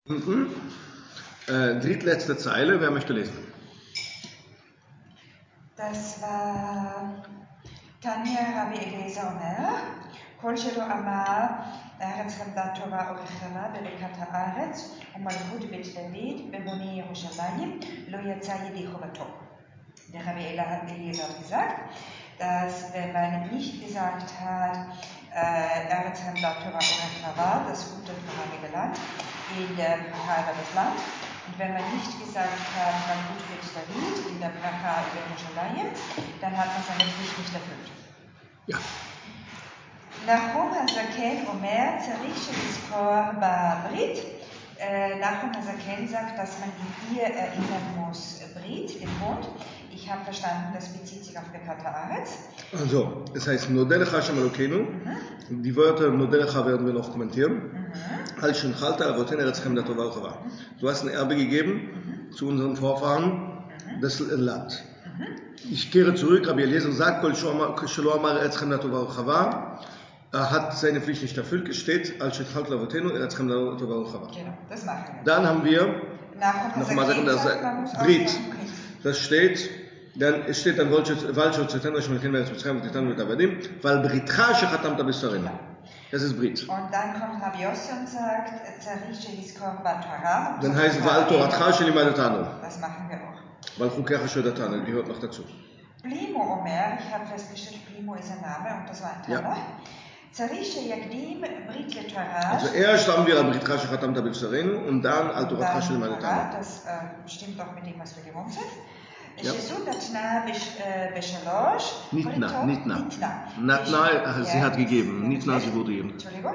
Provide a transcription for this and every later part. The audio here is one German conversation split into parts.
Unten, drittletzte Zeile, wer möchte lesen? Das war Tanja Rabbi Eliezer Omer, כל שלא אמר הארץ למדה טובה או רחבה בברכת הארץ ומלכות בית דוד בבוני ירושלים לא יצא ידי חובתו. Der Rabbi Eliezer hat gesagt, dass wenn man nicht gesagt hat, Eretz Hamdat Torah Orachava, das gute und heilige Land, in der Bracha über das Land, und wenn man nicht gesagt hat, Malchut Bet David, in der Bracha über Jerusalem, dann hat man seine Pflicht nicht erfüllt. Ja. נחום הזקן אומר, צריך שנזכור בברית. Nachum Hazaken sagt, dass man in ihr erinnern muss, Brit, den Bund. Ich habe verstanden, das bezieht sich auf Birkat Haaretz. Also, es heißt Nodel Hashem Elokeinu. Die Wörter Nodel werden wir noch kommentieren. Al Shinchalta Avoten Eretz Hamdat Tova Uchava. Du hast ein Erbe gegeben zu unseren Vorfahren, das Land. Ich kehre zurück, Rabbi Eliezer sagt, Kol Shelo Amar Eretz Hamdat Tova Uchava. Er hat seine Pflicht nicht erfüllt, steht, Al Shinchalta Avoten Eretz Hamdat Tova Uchava. Genau, das machen wir. Dann haben wir nochmal sagen, das Brit. Das steht, dann steht dann Walchot Zetana Shmelken Eretz Mitzrayim Titan mit Avadim, weil Britcha shechatamta b'sarenu. Das ist Brit. Und dann kommt Rabbi Yossi und sagt, Tzarich shehizkor b'Torah. Dann heißt Val Toratcha shelimadetanu. Das machen wir auch. Weil Chukecha shedatanu gehört noch dazu. Plimo Omer, ich habe festgestellt, Plimo ist ein Name und das war ein Tanach. Tzarich sheyakdim Brit leTorah. Also erst haben wir Britcha shechatamta b'sarenu und dann Al Toratcha shelimadetanu. Das stimmt doch mit dem, was wir gewohnt sind. Ja. Nitna, sie hat gegeben. Nitna, sie wurde gegeben. Entschuldigung.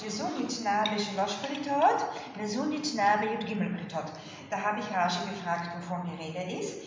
Da habe ich Rashi gefragt, wovon die Rede ist.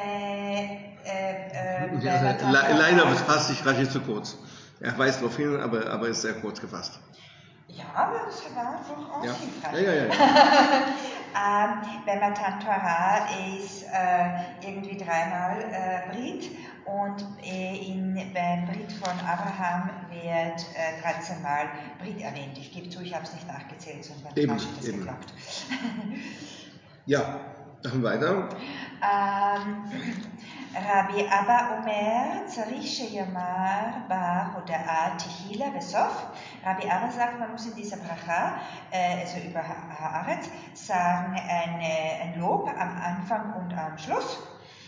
Leider fasst sich Rashi zu kurz. Er weiß darauf hin, aber er ist sehr kurz gefasst. Ja, aber es war durchaus hilfreich. Ja. Wenn man Matan Torah ist irgendwie dreimal Brit und beim Brit von Abraham wird 13 Mal Brit erwähnt. Ich gebe zu, ich habe es nicht nachgezählt, sondern habe das geglaubt. Ja, machen wir weiter. רבי אבא אומר, צריך שיאמר בהודעה תהילה בסוף. Rabbi Abba sagt, man muss in dieser Bracha, also über Haaretz, sagen ein Lob am Anfang und am Schluss.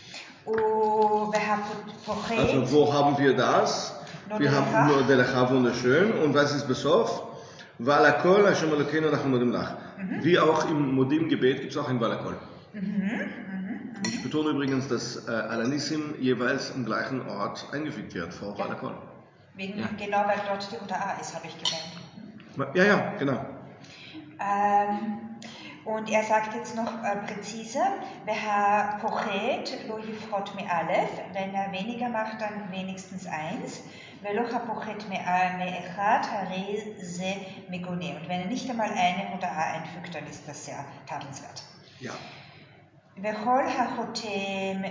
Also wo haben wir das? Wir haben nur Delecha, wunderschön. Und was ist Besof? Valakol, Hashem Elokeinu, Nachum Modim Lach. Wie auch im Modim-Gebet gibt es auch ein Valakol. Ich betone übrigens, dass Alanissim jeweils am gleichen Ort eingefügt wird, vor Valakol. Genau, weil dort die unter A ist, habe ich gemerkt. Ja, genau. Und er sagt jetzt noch präzise, Veha pochet lo yifrot me alef, wenn er weniger macht, dann wenigstens 1. Velocha pochet me echad hare ze megone. Und wenn er nicht einmal eine oder A einfügt, dann ist das sehr tadelnswert. Ja. וכל החותם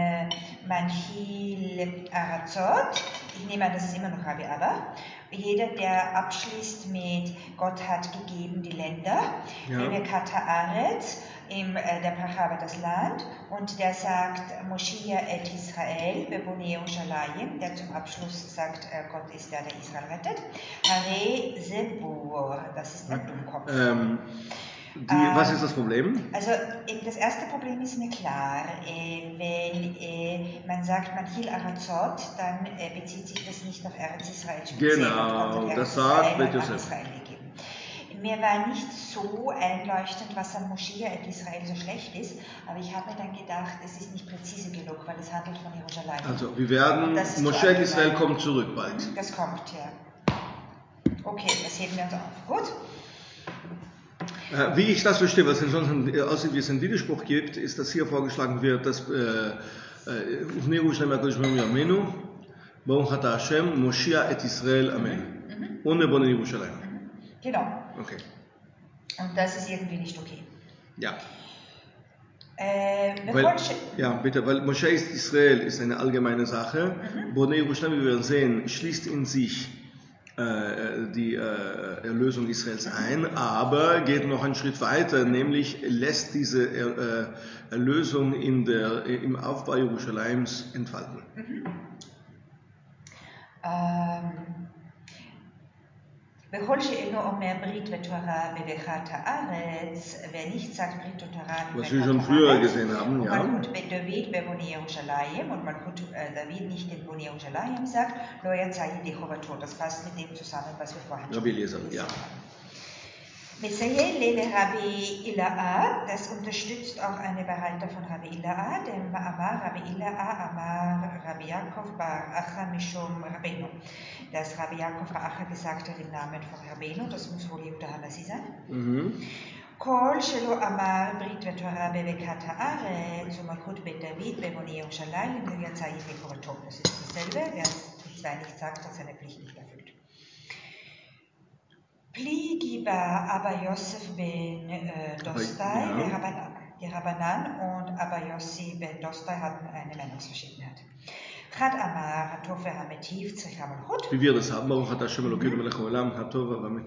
מנחיל ארצות, ich nehme an, das ist immer noch Rabbi Abba, jeder, der abschließt mit Gott hat gegeben die Länder, Birkat Haaretz, der Bracha über das Land, und der sagt Moshia et Israel, bebonei Yerushalayim, der zum Abschluss sagt, Gott ist der Israel rettet, Hare Zebur, das ist ein Dummkopf. Was ist das Problem? Also das erste Problem ist mir klar, wenn man sagt Manchil Arazot, dann bezieht sich das nicht auf Eretz Israel. Genau, das sagt Bet Yosef. Mir war nicht so einleuchtend, was an Moschia et Israel so schlecht ist, aber ich habe mir dann gedacht, es ist nicht präzise genug, weil es handelt von Jerusalem. Also wir werden, Moschia et Israel kommt zurück bald. Das kommt, ja. Okay, das heben wir uns auf. Gut. Wie ich das verstehe, was ansonsten aussieht, wie es einen Widerspruch gibt, ist, dass hier vorgeschlagen wird, dass Ufnei Yerushalayim HaKadosh Baruch Hu Amenu, Baruch Ata Hashem, Moshia et Israel, Amen. Ohne Bonne Yerushalayim. Genau. Okay. Und das ist irgendwie nicht okay. Ja. Weil Moshia Israel ist eine allgemeine Sache. Bonne Yerushalayim, wie wir sehen, schließt in sich die Erlösung Israels ein, aber geht noch einen Schritt weiter, nämlich lässt diese Erlösung im Aufbau Jerusalems entfalten. בכל שאינו אומר ברית ותורה בברכת הארץ, ונich sagt Brit und Torah was wir schon früher gesehen haben, ja. Und Malchut David beboni Jerusalem und Malchut David nicht in Boni Jerusalem sagt, lo yatzai Yehovato. Das passt mit dem zusammen, was wir vorhin Rabbi Eliezer, ja. Messiah Lele Rabbi Ila'a, das unterstützt auch eine Berater von Rabbi Ila'a, dem Amar Rabbi Ila'a, Amar Rabbi Yaakov Bar Acha Mishum Rabbeinu. Dass Rabbi Yaakov Bar Acha gesagt hat im Namen von Rabbeinu, das muss wohl Yehuda Hanassi sein. Kol shelo Amar Brit v'Torah bebekat ha'aretz u'malchut bet David beboni Yerushalayim lo yatzai Yehovato. Das ist dasselbe, wer die zwei nicht sagt, hat seine Pflicht nicht erfüllt. Pli giba Abba Yosef ben Dostai, ja. Der Rabbanan und Abba Yossi ben Dostai hatten eine Meinungsverschiedenheit. Chad Amar Hatov ve'Hametiv tzricha malchut. Wie wir das haben, Baruch atah Hashem Elokeinu melech haolam, Hatov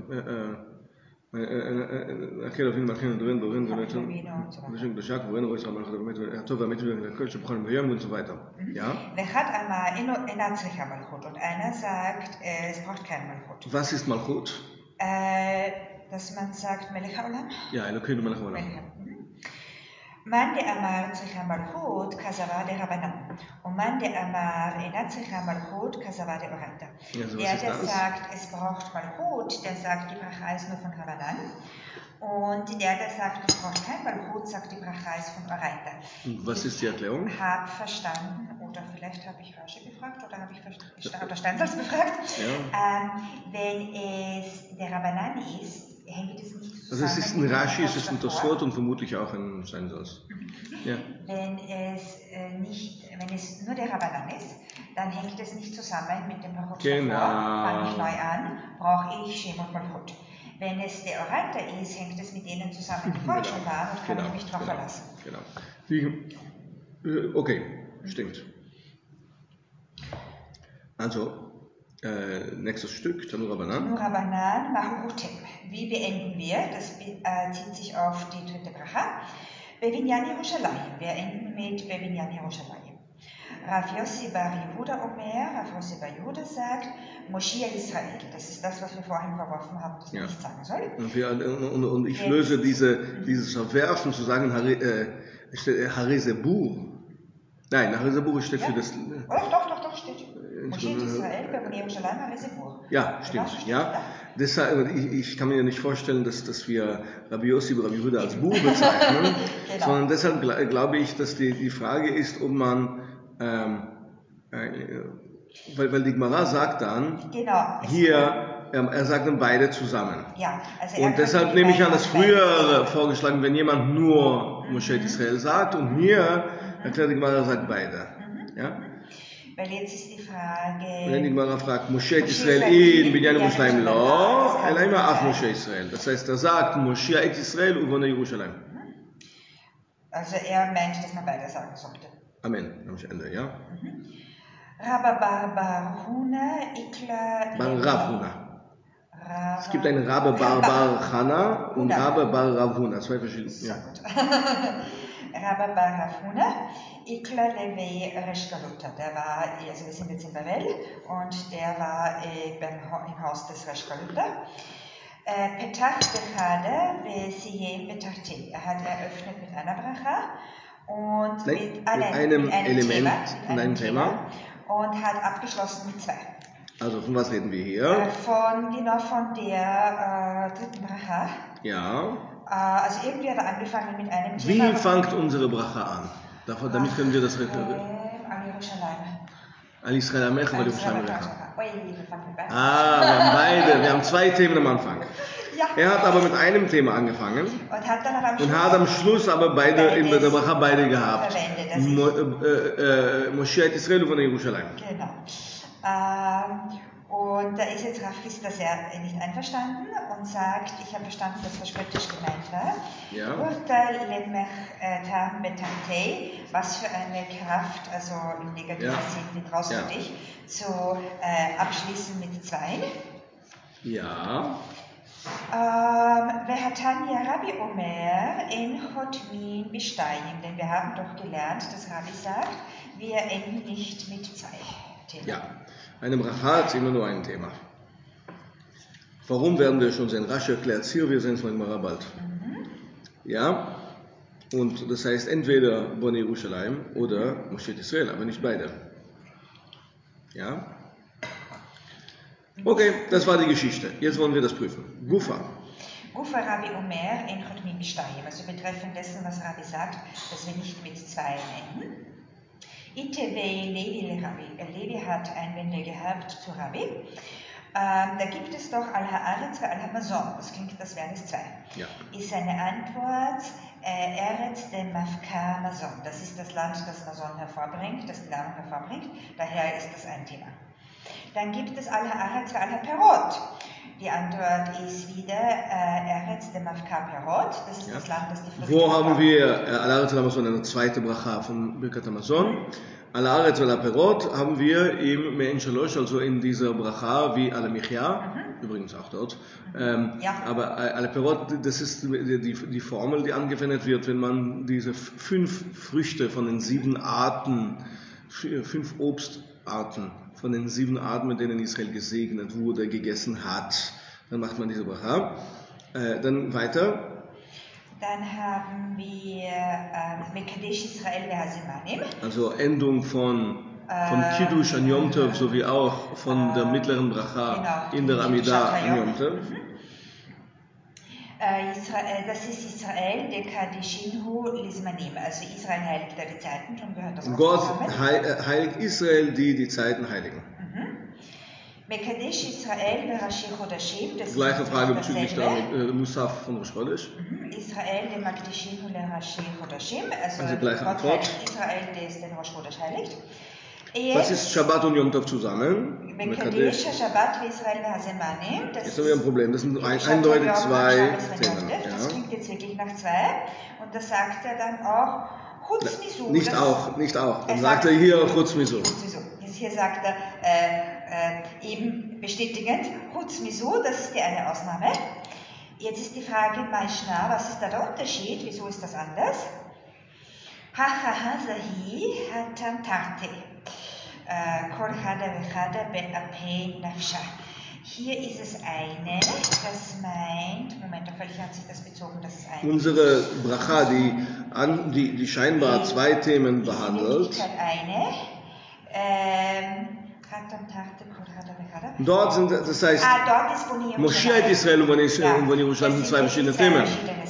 הקל אבינו מלכנו דורנו ונשם קדושה קבורנו רואה ישראל מלכות הטוב והאמת והכל שבכל מרים und so weiter. Ja? ואחד אמר אינה צריכה מלכות und einer sagt, es braucht kein Malchut. Was ist Malchut? Dass man sagt מלך העולם? Ja, אלוקינו מלך העולם. Man der Amar צריכה מלכות כזבה דרבנן und der Amar אינה צריכה מלכות כזבה דאורייתא. Der sagt, es braucht Malchut, der sagt, die Bracha ist nur von Rabbanan. Und der sagt, es braucht kein Malchut, sagt, die Bracha ist von Oraita. Was ist die Erklärung? Ich habe verstanden, oder vielleicht habe ich Rashi gefragt, oder habe ich Steinsalz befragt. Ja. Wenn es der Rabbanan ist, hängt es nicht zusammen. Also es ist ein Rashi, es ist ein Tosfot und vermutlich auch ein Steinsalz. Ja. Wenn es nur der Rabbanan ist, dann hängt es nicht zusammen mit dem Malchut davor. Fange ich neu an, brauche ich Shem und Malchut. Wenn es der Oraita ist, hängt es mit denen zusammen, die vorher schon waren und kann ich mich darauf verlassen. Genau. Okay, stimmt. Also, nächstes Stück, Tanur Rabbanan. Tanur Rabbanan, Mahurutem. Wie beenden wir? Das zieht sich auf die dritte Bracha. Bevinyan Yerushalayim. Wir enden mit Bevinyan Yerushalayim. Rav Yossi Bar Yehuda Omer, Rav Yossi Bar Yehuda sagt, Moschia Israel. Das ist das, was wir vorhin verworfen haben, das man nicht sagen soll. Und ich löse dieses Verwerfen zu sagen, Harizebur. Nein, Harizebur steht für das... Doch, steht. Moschia Israel, Beboni Yerushalayim, Harizebur. Ja, stimmt. Ja. Deshalb, ich kann mir ja nicht vorstellen, dass wir Rabbi Yossi Bar Yehuda als Buch bezeichnen, genau. Sondern deshalb glaube ich, dass die Frage ist, ob man... weil die Gemara sagt dann, genau, hier, er sagt dann beide zusammen. Ja, also und deshalb nehme ich an, dass früher vorgeschlagen, wenn jemand nur Moshe Israel sagt und hier erklärt die Gemara, sagt beide. Ja? Weil jetzt ist die Frage... Wenn die Gemara fragt, Moshe Israel in Binyan Yerushalayim lo, אלא אם אף Moshe Israel. Das heißt, er sagt, Moshe Israel ובונה ירושלים. Also er meint, dass man beide sagen sollte. Amen, am Ende, ja. Rabba Bar Huna, Ikla... Rav Huna. Es gibt einen Rabbe Bar Chana und Rabbe Bar Rav Huna, zwei verschiedene. Ja. Rabba Bar Rav Huna, Ikla Levi Reshkaluta. Der war, also wir sind jetzt in Babel und der war im Haus des Reshkaluta. Petach Bechade, Vesiyem Betachti. Er hat eröffnet mit einer Bracha. Und mit einem Element, mit einem Thema und hat abgeschlossen mit zwei. Also von was reden wir hier? Von der dritten Bracha. Ja. Also irgendwie hat er angefangen mit einem Thema. Wie fängt unsere Bracha an? Damit können wir das referieren. Al Yisrael Amecha, Al Yerushalayim Alecha. Wir haben zwei Themen am Anfang. Ja. Er hat aber mit einem Thema angefangen und hat am Schluss aber in der Bracha beide gehabt. Moshe Israel und Jerusalem. Genau. Und da ist jetzt Rav Chisda sehr nicht einverstanden und sagt, ich habe verstanden, dass das spöttisch gemeint war. Ja. Was für eine Kraft, also im negativen Sinn, wie traust du dich, zu abschließen mit zwei. Ja. Vehatanya Rabbi Omer en Chotmin B'Shtayim, denn wir haben doch gelernt, dass Rabbi sagt, wir enden nicht mit 2 Themen. Ja, eine Bracha hat immer nur ein Thema. Warum werden wir schon sehen? Rasch erklärt hier, wir sehen es manchmal bald. Ja, und das heißt entweder Bonei Yerushalayim oder Moshet Israel, aber nicht beide. Ja? Okay, das war die Geschichte. Jetzt wollen wir das prüfen. Gufa. Gufa Rabbi Omer en Chotmin B'Shtayim, also betreffend dessen, was Rabbi sagt, dass wir nicht mit 2 enden. Itevei Levi le Rabbi. Levi hat Einwände gehabt zu Rabbi. Da gibt es doch Al-Haaretz ve Al-Hamazon. Das klingt, das wären es 2. Ja. Ist seine Antwort Eretz de Mafka Mazon. Das ist das Land, das Mazon hervorbringt, das die Nahrung hervorbringt. Daher ist das ein Thema. Dann gibt es Al-Haaretz ve Al-Perot. Die Antwort ist wieder Eretz de Mafka Perot. Das ist das Land, das die Früchte Wo haben wir Al-Haaretz ve Al-Hamazon, eine zweite Bracha von Birkat Hamazon? Al-Haaretz ve Al-Perot haben wir im Me'en Shalosh, also in dieser Bracha wie Al-Michya, übrigens auch dort. Aber Al-Perot, das ist die Formel, die angewendet wird, wenn man diese 5 Früchte von den 7 Arten, 5 Obstarten von den 7 Arten, mit denen Israel gesegnet wurde, gegessen hat. Dann macht man diese Bracha. Dann weiter. Dann haben wir Mekadesh Israel ve'Hazemanim. Also Endung von Kiddush an Yom Tov, sowie auch von der mittleren Bracha in der Amida an Yom Tov. Das ist Israel, der Kadishinhu Lizmanim, also Israel heiligt die Zeiten, schon gehört das auch Gott zusammen. heiligt Israel, die Zeiten heiligen. Mekadesh Israel ve'Rashi Chodashim. Gleiche Frage bezüglich der Musaf von Rosh Chodesh. Israel, der Makdishinhu le'Rashi Chodashim, also gleiche Gott Antwort. heiligt Israel, der es den Rosh Chodesh heiligt. Was ist Shabbat und Yom Tov zusammen? Mekadesh Shabbat ve'Israel ve'Hazemanim. Jetzt haben wir ein Problem, das sind eindeutig 2 Themen. Das klingt jetzt wirklich nach 2. Und da sagt er dann auch Chutz Misu. Nicht auch. Dann sagt er hier Chutz Misu. Hier sagt er eben bestätigend Chutz Misu, das ist die eine Ausnahme. Jetzt ist die Frage, Maishna, was ist da der Unterschied? Wieso ist das anders? Ha Zahi Hatam Tarte. Kol Chada Vechada Be'apei Nafsha. Hier ist es eine, das meint, Moment, auf welche hat sich das bezogen, dass es eine unsere Bracha, die scheinbar 2 Themen behandelt. Ist eine. Dort sind, das heißt, dort ist Bonei Moshiach Israel und Bonei Yerushalayim sind 2 verschiedene Themen.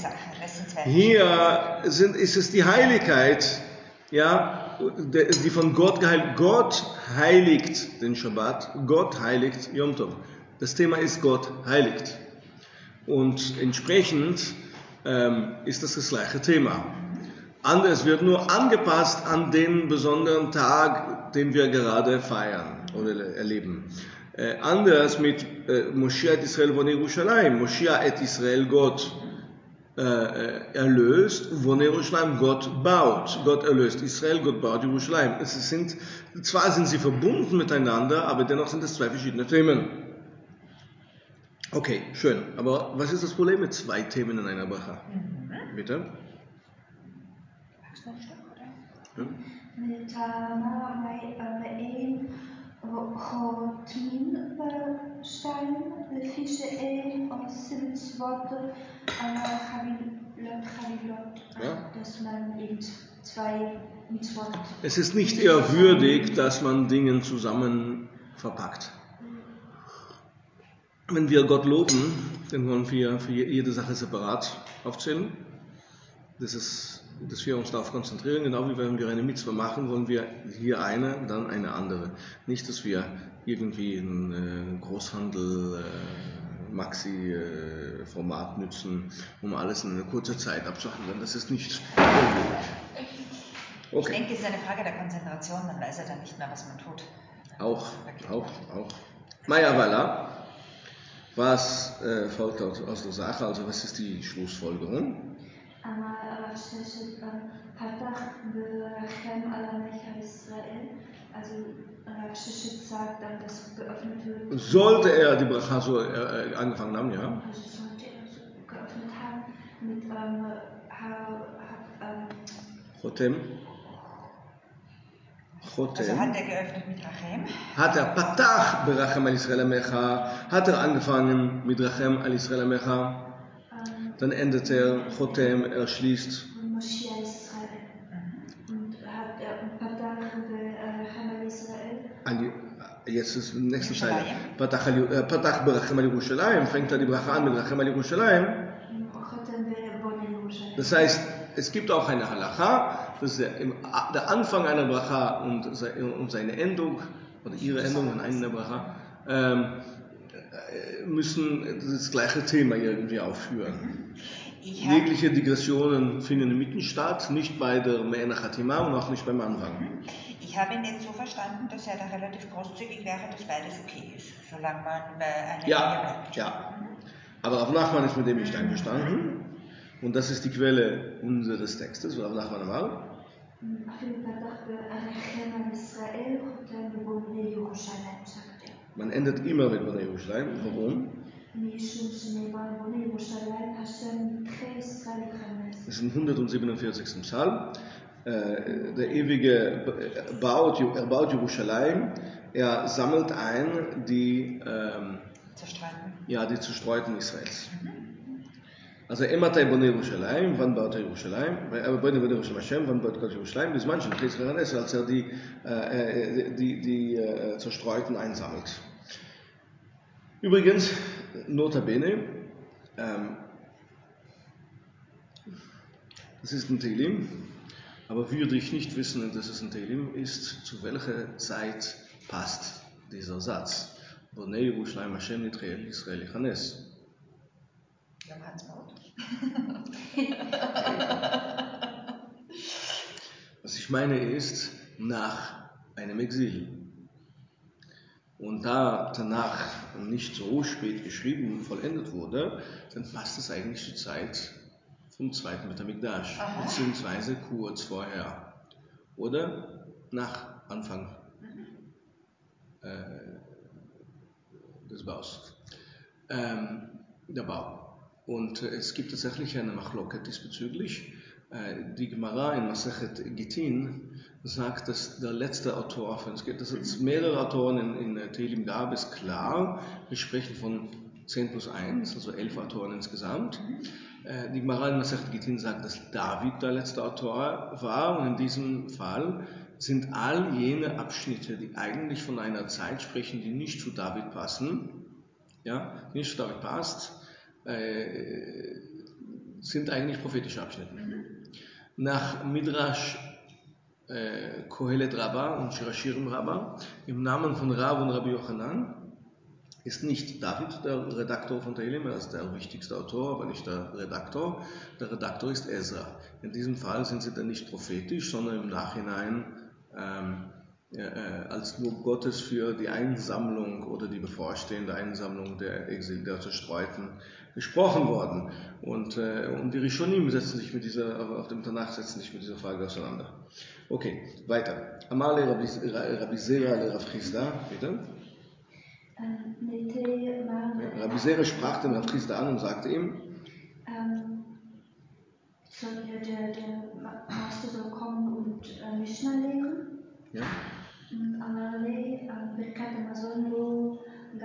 Hier ist es die Heiligkeit, ja, die von Gott geheiligt. Gott heiligt den Shabbat, Gott heiligt Yom Tov. Das Thema ist Gott heiligt. Und entsprechend ist das gleiche Thema. Anders wird nur angepasst an den besonderen Tag, den wir gerade feiern oder erleben. Anders mit Moshiach Israel Bonei Yerushalayim. Moshiach et Israel, Gott erlöst, Bonei Yerushalayim, Gott baut. Gott erlöst Israel, Gott baut Yerushalayim. Zwar sind sie verbunden miteinander, aber dennoch sind es 2 verschiedene Themen. Okay, schön. Aber was ist das Problem mit 2 Themen in einer Bracha? Bitte? חותמים בשתיים, לפי שאין עושים מצוות חבילות, dass man in 2 Mitzvot. Es ist nicht eher würdig, dass man Dinge zusammen verpackt. Wenn wir Gott loben, dann wollen wir für jede Sache separat aufzählen. Dass wir uns darauf konzentrieren, genau wie wenn wir eine Mitzvah machen, wollen wir hier eine, dann eine andere. Nicht, dass wir irgendwie einen Großhandel, Maxi-Format nutzen, um alles in einer kurzen Zeit abzuhandeln. Das ist nicht möglich. Okay. Ich denke, es ist eine Frage der Konzentration, man weiß ja dann nicht mehr, was man tut. Auch. Maya Walla, was folgt aus der Sache, also was ist die Schlussfolgerung? פתח ברחם על עמך ישראל, also Shishit sagt, dass geöffnet wird. Sollte er die Bracha so angefangen haben, ja? Also sollte er so geöffnet haben mit Chotem. Also hat er geöffnet mit Rachem? Hat er Patach berachem al Israel Amecha, hat er angefangen mit Rachem al Israel Amecha, dann endet er Chotem, er schließt. Moschia Israel. Und hat er Patach berachem al Israel. Jetzt ist die nächste Zeile. Patach berachem al Yerushalayim, fängt er die Bracha an mit Rachem al Yerushalayim. Das heißt, es gibt auch eine Halacha, dass der Anfang einer Bracha und seine Endung oder ihre Endung an einer Bracha müssen das gleiche Thema irgendwie aufführen. Jegliche Digressionen finden in der Mitte statt, nicht bei der Me'ena Chatima und auch nicht beim Anfang. Ich habe ihn jetzt so verstanden, dass er da relativ großzügig wäre, dass beides okay ist, solange man bei einer Linie bleibt. Ja. Aber Rav Nachman ist mit dem nicht einverstanden. Und das ist die Quelle unseres Textes, Rav Nachman Amar. Man endet immer mit Bonei Yerushalayim. Warum? Das ist im 147. Psalm. Der Ewige baut Yerushalayim, er sammelt ein die Zerstreuten Israels. Also Ematay Bonei Yerushalayim, wann baut er Yerushalayim? Bonei Yerushalayim Hashem, wann baut Gott Yerushalayim? Bis manchen Israel ist, als er die Zerstreuten einsammelt. Übrigens, notabene, das ist ein Tehillim, aber würde ich nicht wissen, dass es ein Tehillim ist, zu welcher Zeit passt dieser Satz. Bonei Yerushalayim Hashem nitchel Israel Chanes. Yom Ha'atzmaut. Was ich meine ist, nach einem Exil. Und da Tanach nicht so spät geschrieben und vollendet wurde, dann passt es eigentlich zur Zeit vom zweiten Beit HaMikdash, beziehungsweise kurz vorher. Oder nach Anfang des Baus. Der Bau. Und es gibt tatsächlich eine Machloket diesbezüglich. Die Gemara in Masechet Gittin sagt, dass der letzte Autor, dass es mehrere Autoren in Tehillim gab, ist klar. Wir sprechen von 10 plus 1, also 11 Autoren insgesamt. Die Gemara in Masechet Gittin sagt, dass David der letzte Autor war. Und in diesem Fall sind all jene Abschnitte, die eigentlich von einer Zeit sprechen, die nicht zu David passen, die nicht zu David passt, sind eigentlich prophetische Abschnitte. Nach Midrash Kohelet Rabbah und Shirashirim Rabbah, im Namen von Rav und Rabbi Yochanan, ist nicht David der Redaktor von Tehillim, er ist der wichtigste Autor, aber nicht der Redaktor. Der Redaktor ist Ezra. In diesem Fall sind sie dann nicht prophetisch, sondern im Nachhinein als nur Gottes für die Einsammlung oder die bevorstehende Einsammlung der Zerstreuten gesprochen worden. Und die Rishonim setzen sich auf dem Tanach setzen sich mit dieser Frage auseinander. Okay, weiter. Amale Rabbi Zera le Rav Chisda, bitte. Rabbi Zera sprach den Rav Chisda an und sagte ihm, der Master soll kommen und Mishnah lehren. Ja. Amale Birkat Hamazon lo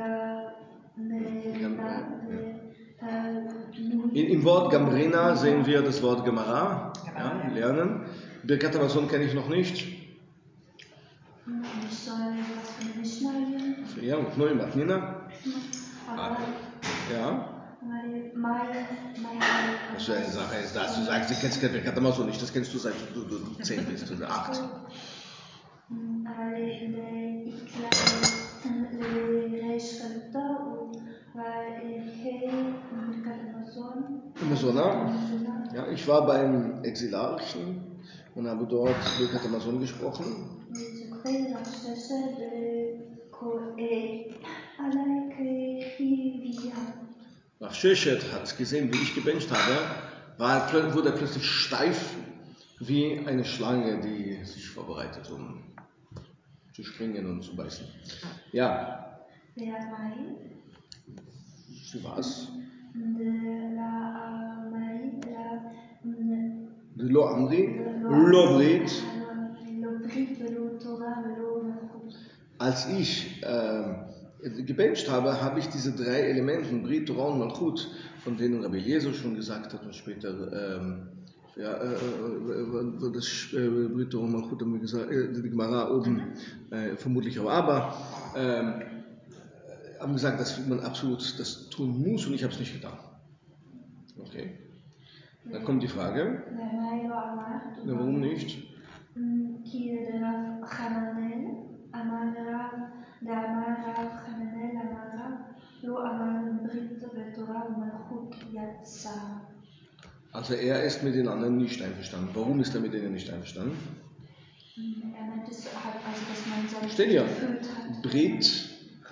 Im Wort Gamrena sehen wir das Wort Gemara, lernen. Birkat Hamazon kenne ich noch nicht. Ich soll was von der Mishnah lernen. Ja, und neu Matnina. Ja. Das ist eine Sache, dass du sagst, du kennst Birkat Hamazon nicht, das kennst du seit du 10 bist oder 8. Ja, ich war beim Exilarchen und habe dort Birkat Hamazon gesprochen. Rav Sheshet hat gesehen, wie ich gebencht habe, wurde er plötzlich steif wie eine Schlange, die sich vorbereitet, um zu springen und zu beißen. Ja. Für was? לא אמרי, לא ברית. Als ich gebencht habe, habe ich diese 3 Elemente, Brit, Torah und Malchut, von denen Rabbi Eliezer schon gesagt hat und später das Brit, Torah und Malchut haben wir gesagt, die Gemara oben vermutlich auch, aber haben gesagt, dass man absolut das tun muss und ich habe es nicht getan. Okay. Dann kommt die Frage. Warum nicht? Also er ist mit den anderen nicht einverstanden. Warum ist er mit denen nicht einverstanden? Er meint es halt, also dass man seine Steht ja. Brit.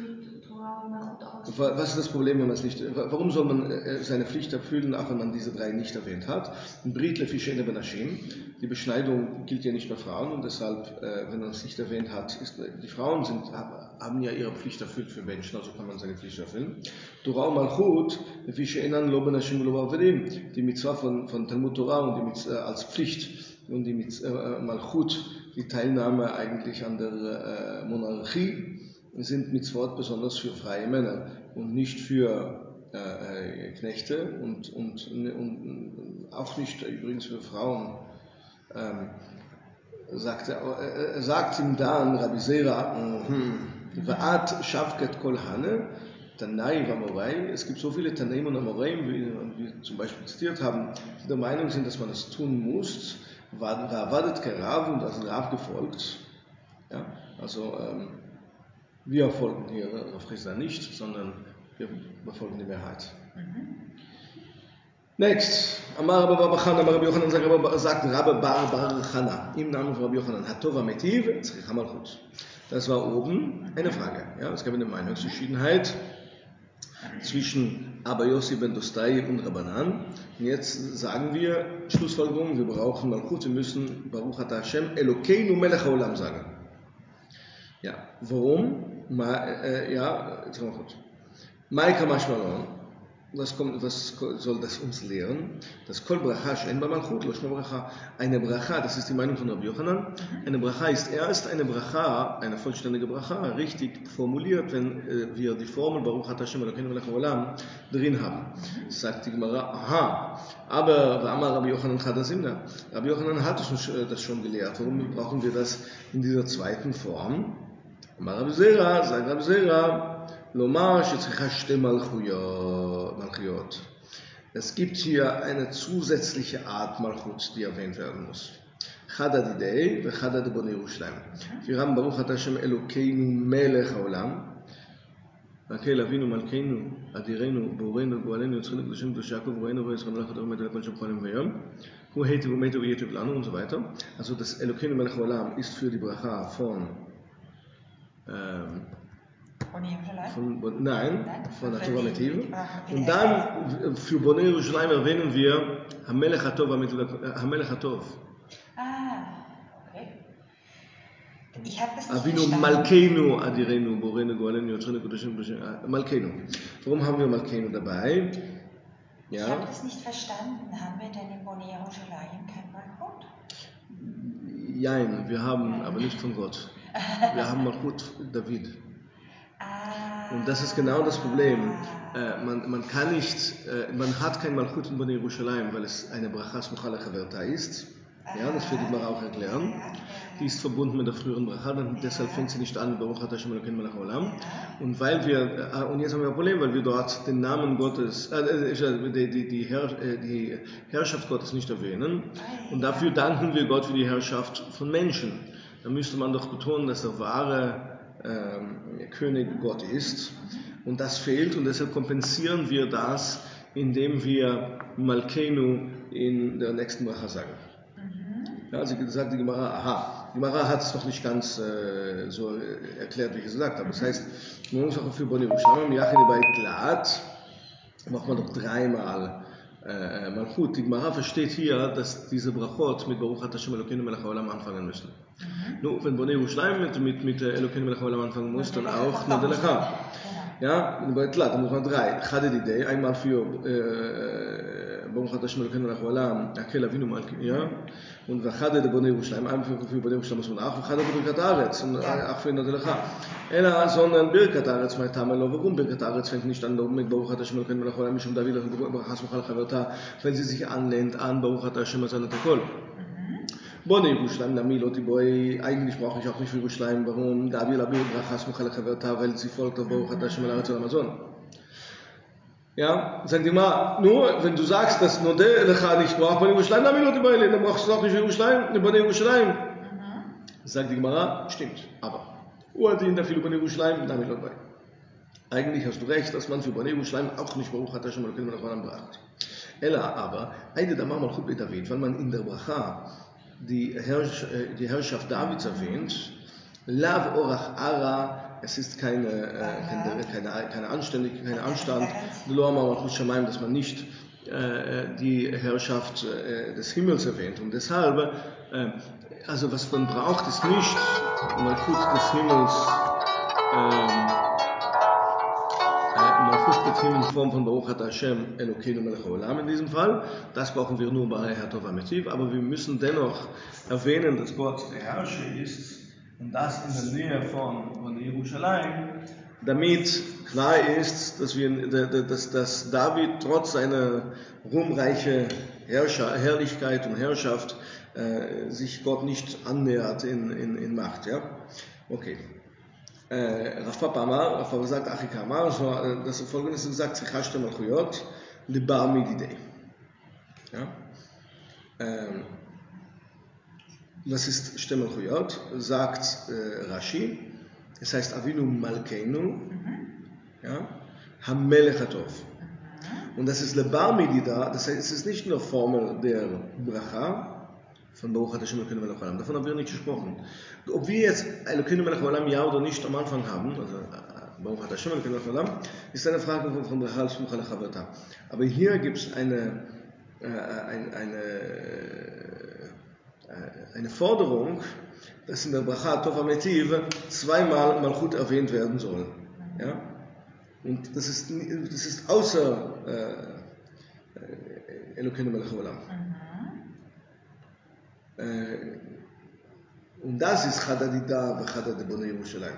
Was ist das Problem, wenn man es nicht? Warum soll man seine Pflicht erfüllen, auch wenn man diese 3 nicht erwähnt hat? Brit lefi she'ena benashim. Die Beschneidung gilt ja nicht bei Frauen und deshalb, wenn man es nicht erwähnt hat, die Frauen haben ja ihre Pflicht erfüllt für Menschen, also kann man seine Pflicht erfüllen. Torah und Malchut lefi she'ena lo benashim lo ba'avodim. Die Mitzvah von Talmud Torah und die Mitzvah als Pflicht und die Malchut, die Teilnahme eigentlich an der Monarchie, sind Mitzvot besonders für freie Männer und nicht für Knechte und auch nicht übrigens für Frauen. Sagt ihm dann Rabbi Zera, Va'at shavket kol hane, Tanai v'Amorai. Es gibt so viele Tanaim und Amoraim, wie wir zum Beispiel zitiert haben, die der Meinung sind, dass man es tun muss. Va'avadet kerav und als Rav gefolgt. Ja, also wir folgen hier auf Chisda nicht, sondern wir befolgen die Mehrheit. Next. Amar Rabbi Bar Chana, Rabbi Yochanan sagt Rabbi Bar Chana im Namen von Rabbi Yochanan, Hatov Ametiv, Tzricha Malchut. Das war oben eine Frage. Ja, es gab eine Meinungsverschiedenheit zwischen Abba Yossi ben Dostai und Rabbanan. Und jetzt sagen wir, Schlussfolgerung, wir brauchen Malchut, wir müssen Baruch Ata Hashem Elokeinu Melech HaOlam sagen. Ja, warum? Jetzt mal kurz. Maika Mashmalon, was soll das uns lehren? Das Kol Bracha She'en Ba Malchut, Lo Shmo Bracha. Eine Bracha, das ist die Meinung von Rabbi Yochanan, eine Bracha ist erst eine Bracha, eine vollständige Bracha, richtig formuliert, wenn wir die Formel Baruch Ata Hashem Elokeinu Melech HaOlam drin haben. Sagt die Gemara, aha, aber Amar Rabbi Yochanan Chadasimna. Rabbi Yochanan hat das schon gelehrt. Warum brauchen wir das in dieser zweiten Form? Amar Rabbi Zera, sagt Rabbi Zera, Lomar shetzricha shte Malchiot. Es gibt hier eine zusätzliche Art Malchut, die erwähnt werden muss. Chada didei ve chada de Bonei Yerushalayim. Wir haben Baruch Ata Hashem Elokeinu Melech HaOlam. Akel Avinu Malkeinu Adirenu Boreinu Goalenu Yotzchenu Kedoshim Kedosh Yaakov Boreinu V'Yisrael Melech HaTorah Metel Kol Shem Cholim V'Yom Hu Heitiv U'Metiv U'Yetiv Lanu und so weiter. Also das Elokeinu Melech HaOlam ist für die Bracha von der Torah Metiv. Und dann für Bonei Yerushalayim erwähnen wir Hamelech Hatov. Okay. Ich habe das nicht Avinu verstanden. Malkeinu Adirenu Boreinu Goalenu Yotzchenu Kedoshim Malkeinu. Warum haben wir Malkeinu dabei? Ja? Ich habe das nicht verstanden. Haben wir denn in Bonei Yerushalayim kein Malchut? Nein, wir haben, aber nicht von Gott. Wir haben Malchut David. Und das ist genau das Problem. Man hat kein Malchut in Bonei Yerushalayim, weil es eine Bracha Smucha Lechaverta ist. Ja, das wird die Gemara auch erklären. Die ist verbunden mit der früheren Bracha, und deshalb fängt sie nicht an, Baruch Ata Hashem Elokeinu Melech HaOlam. Und jetzt haben wir ein Problem, weil wir dort den Namen Gottes, die Herrschaft Gottes nicht erwähnen. Und dafür danken wir Gott für die Herrschaft von Menschen. Da müsste man doch betonen, dass der wahre König Gott ist. Und das fehlt, und deshalb kompensieren wir das, indem wir Malkeinu in der nächsten Bracha sagen. Ja, also sagt die Gemara, aha, die Gemara hat es noch nicht ganz so erklärt, wie ich es gesagt habe. Das heißt, man muss auch für Bonei Yerushalayim, Yachid Beit Lat, macht man doch 3-mal Malchut, die Gemara versteht hier, dass diese Brachot mit Baruch Hashem Elokeinu Melech Haolam anfangen müssen. Nur wenn Bonei Yerushalayim mit Elokeinu Melech Haolam anfangen muss, dann auch Nodeh Lecha. Ja, klar, da muss man 3. Chaded Idee, einmal für Baruch Hashem Elokeinu Melech Haolam, Akel Avinu Malki, ja, und Chaded Bonei Yerushalayim, einmal für Bonei Yerushalayim muss man auch, und Chaded Birkat Haaretz, und auch für Nodeh Lecha. Sondern Birkat Haaretz, mein Tamelo, warum Birkat Haaretz fängt nicht an mit Baruch Hashem Elokeinu Melech Haolam, Mishum David, Brachas Muchal Chaverta, wenn sie sich anlehnt an Baruch Hashem Elokeinu Melech Bonei Yerushalayim, Namiloti Boy, eigentlich brauche ich auch nicht für Yerushalayim, warum? David Labir Brachas Muchal Chaverta, weil sie folgt auf Baruch Hashem Elokeinu. Ja, sagt die mal, nur wenn du sagst, dass Nodeh Lecha nicht braucht, Bonei Yerushalayim, Namiloti Boy, dann brauchst du auch nicht für Yerushalayim, Bonei Yerushalayim. Sagt die Gemara, stimmt, aber Uadin dafür Bonei Yerushalayim, Namiloti Boy. Eigentlich hast du recht, dass man für Bonei Yerushalayim auch nicht Baruch Hashem Elokeinu Melech Haolam bracht. Ella aber, Eide Damar Malchut bei David, weil man in der Bracha die Herrschaft Davids erwähnt, Lav Orach Ara, es ist keine Anständigkeit, kein Anstand, Lo Amar Malchut Shamayim, dass man nicht die Herrschaft des Himmels erwähnt. Und deshalb, also was man braucht, ist nicht Malchut des Himmels, in Form von Baruch Hashem Elokeinu Melech Haolam in diesem Fall. Das brauchen wir nur bei Herr Tov HaMetiv, aber wir müssen dennoch erwähnen, dass Gott der Herrscher ist und das in der Nähe von Jerusalem, damit klar ist, dass David trotz seiner ruhmreichen Herrlichkeit und Herrschaft sich Gott nicht annähert in Macht. Ja? Okay. Rav Papa sagt, Achika Amar, das Folgendes gesagt, Tzricha Shte Malchuyot, Lebar Mididei. Das ist Shte Malchuyot, sagt Rashi, es heißt Avinu Malkeinu, Hamelech Hatov. Und das ist Lebar Midida, das heißt, es ist nicht nur Formel der Bracha, von Baruch Hashem Elokeinu Melech Haolam. Davon haben wir nicht gesprochen. Ob wir jetzt Elokeinu Melech Haolam ja oder nicht am Anfang haben, also Baruch Hashem Elokeinu Melech Haolam, ist eine Frage von Brachas Muchal Chaverta. Aber hier gibt es eine Forderung, dass in der Bracha Tov HaMetiv zweimal Malchut erwähnt werden soll. Ja? Und das ist außer Elokeinu Melech Haolam. Und das ist Chadadida v'Chadad Bonei Yerushalayim.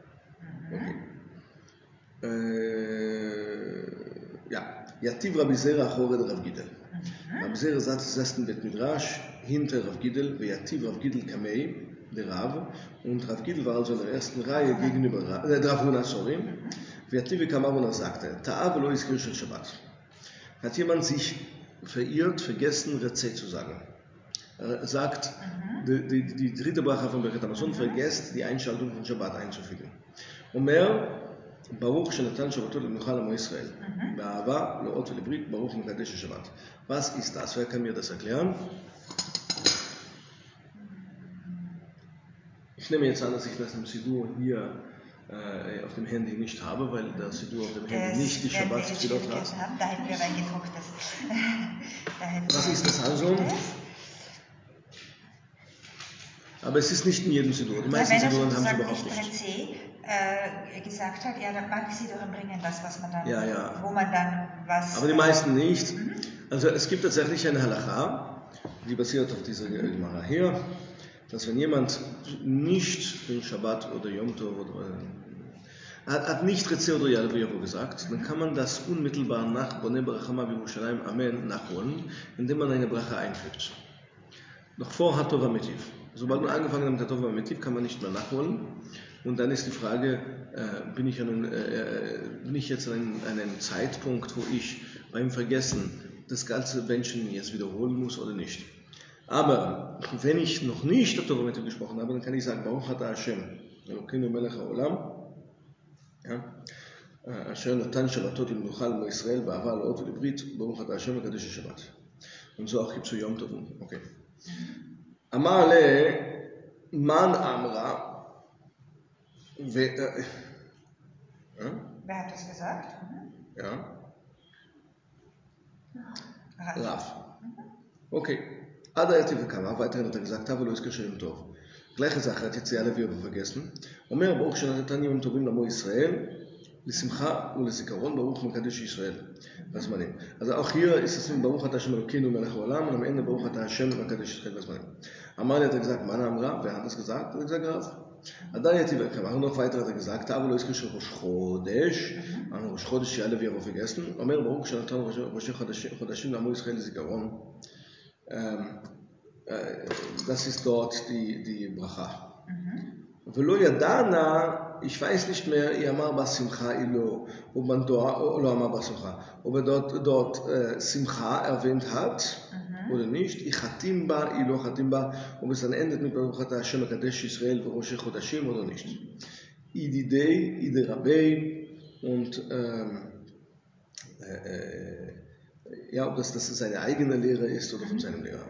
Ja, Yativ Rabbi Zera Chored Rav Gidel. Rabbi Zera saß in Bet Midrash hinter Rav Gidel, Yativ Rav Gidel Kamei, der Rav, und Rav Gidel war also in der ersten Reihe gegenüber Rav Huna, sorry. Yativ kam und sagte, Ta'av lo izkir shel Shabbat. Hat jemand sich verirrt, vergessen, Rezeh zu sagen? Er sagt, die dritte Bracha von Birkat Hamazon vergesst, die Einschaltung von Shabbat einzufügen. Omer, Baruch Shenatan Shabbatot L'Menucha L'Amo Yisrael. Be'ahava, Lo'ot Ve'Lebrit, Baruch Mekadesh Shabbat. Was ist das? Wer kann mir das erklären? Ich nehme jetzt an, dass ich das im Sidur hier auf dem Handy nicht habe, weil der Sidur auf dem Handy nicht die Shabbat-Tfilot hat. Da hätten wir ein gedrucktes. Was ist das also? Aber es ist nicht in jedem Sidur. Die meisten Siduren haben es überhaupt nicht. Gesagt hat, ja, dann manche Siduren bringen das, was man dann, ja. wo man dann was... Aber die meisten nicht. Also es gibt tatsächlich eine Halacha, die basiert auf dieser Gemara hier, dass wenn jemand nicht den Shabbat oder Yom Tov hat nicht Rezeh oder Yalviyahu gesagt, dann kann man das unmittelbar nach Bonei Barachama Yerushalayim Amen nachholen, indem man eine Bracha einfügt. Noch vor Hat Tov HaMetiv. Sobald man angefangen hat mit Hat Tov HaMetiv, kann man nicht mehr nachholen. Und dann ist die Frage, bin ich jetzt an einem Zeitpunkt, wo ich beim Vergessen das ganze Menschen jetzt wiederholen muss oder nicht. Aber wenn ich noch nicht Hat Tov HaMetiv gesprochen habe, dann kann ich sagen, Baruch Ata Hashem, Elokeinu Melech Haolam, Asher Natan Shabbatot L'Menucha L'Amo Yisrael, Be'ahava Lo'ot Ve'Lebrit, Baruch Ata Hashem Mekadesh Shabbat. Und so auch gibt es zu Yom Tov. Okay. Amar le Man Amra. Wer hat das gesagt? Ja. Rav. Okay. Ada Yativ Kama, weiterhin hat er gesagt, Tavo Lois Kashem Tov. Gleiche Sache, hat jetzt die alle Wirbe vergessen. Omer Baruch Shenatani Yom Tovim Lamo Israel, L'Simcha u'L'Zikaron Baruch Mekadesh Israel. Was man nimmt. Also auch hier ist es in Baruch Ata Hashem Elokeinu Melech Haolam und am Ende Baruch Ata Hashem Mekadesh Israel. Was man nimmt. Amal hat er gesagt, Mana Amra, wer hat das gesagt? Hat er gesagt, Rav. Ada Yativ Kama, noch weiter hat er gesagt, Tavo Lois Kashem Rosh Chodesh, an Rosh Chodesh die alle Wirbe vergessen. Omer Baruch Shenatani Rosh Chodashim Lamo Israel L'Zikaron. Das ist dort die Bracha. Velo Yadana, ich weiß nicht mehr, Yamar Bar Simcha Ilo, ob man dort, Amar Bar Simcha, ob er dort Simcha erwähnt hat oder nicht. Ich Chatim Ba, Ilo Chatim Ba, ob es dann endet mit Baruch Ata Hashem Mekadesh Israel Rosh Chodashim oder nicht. Ididei, Ide Rabei und ja, ob das seine eigene Lehre ist oder von seinem Lehrer.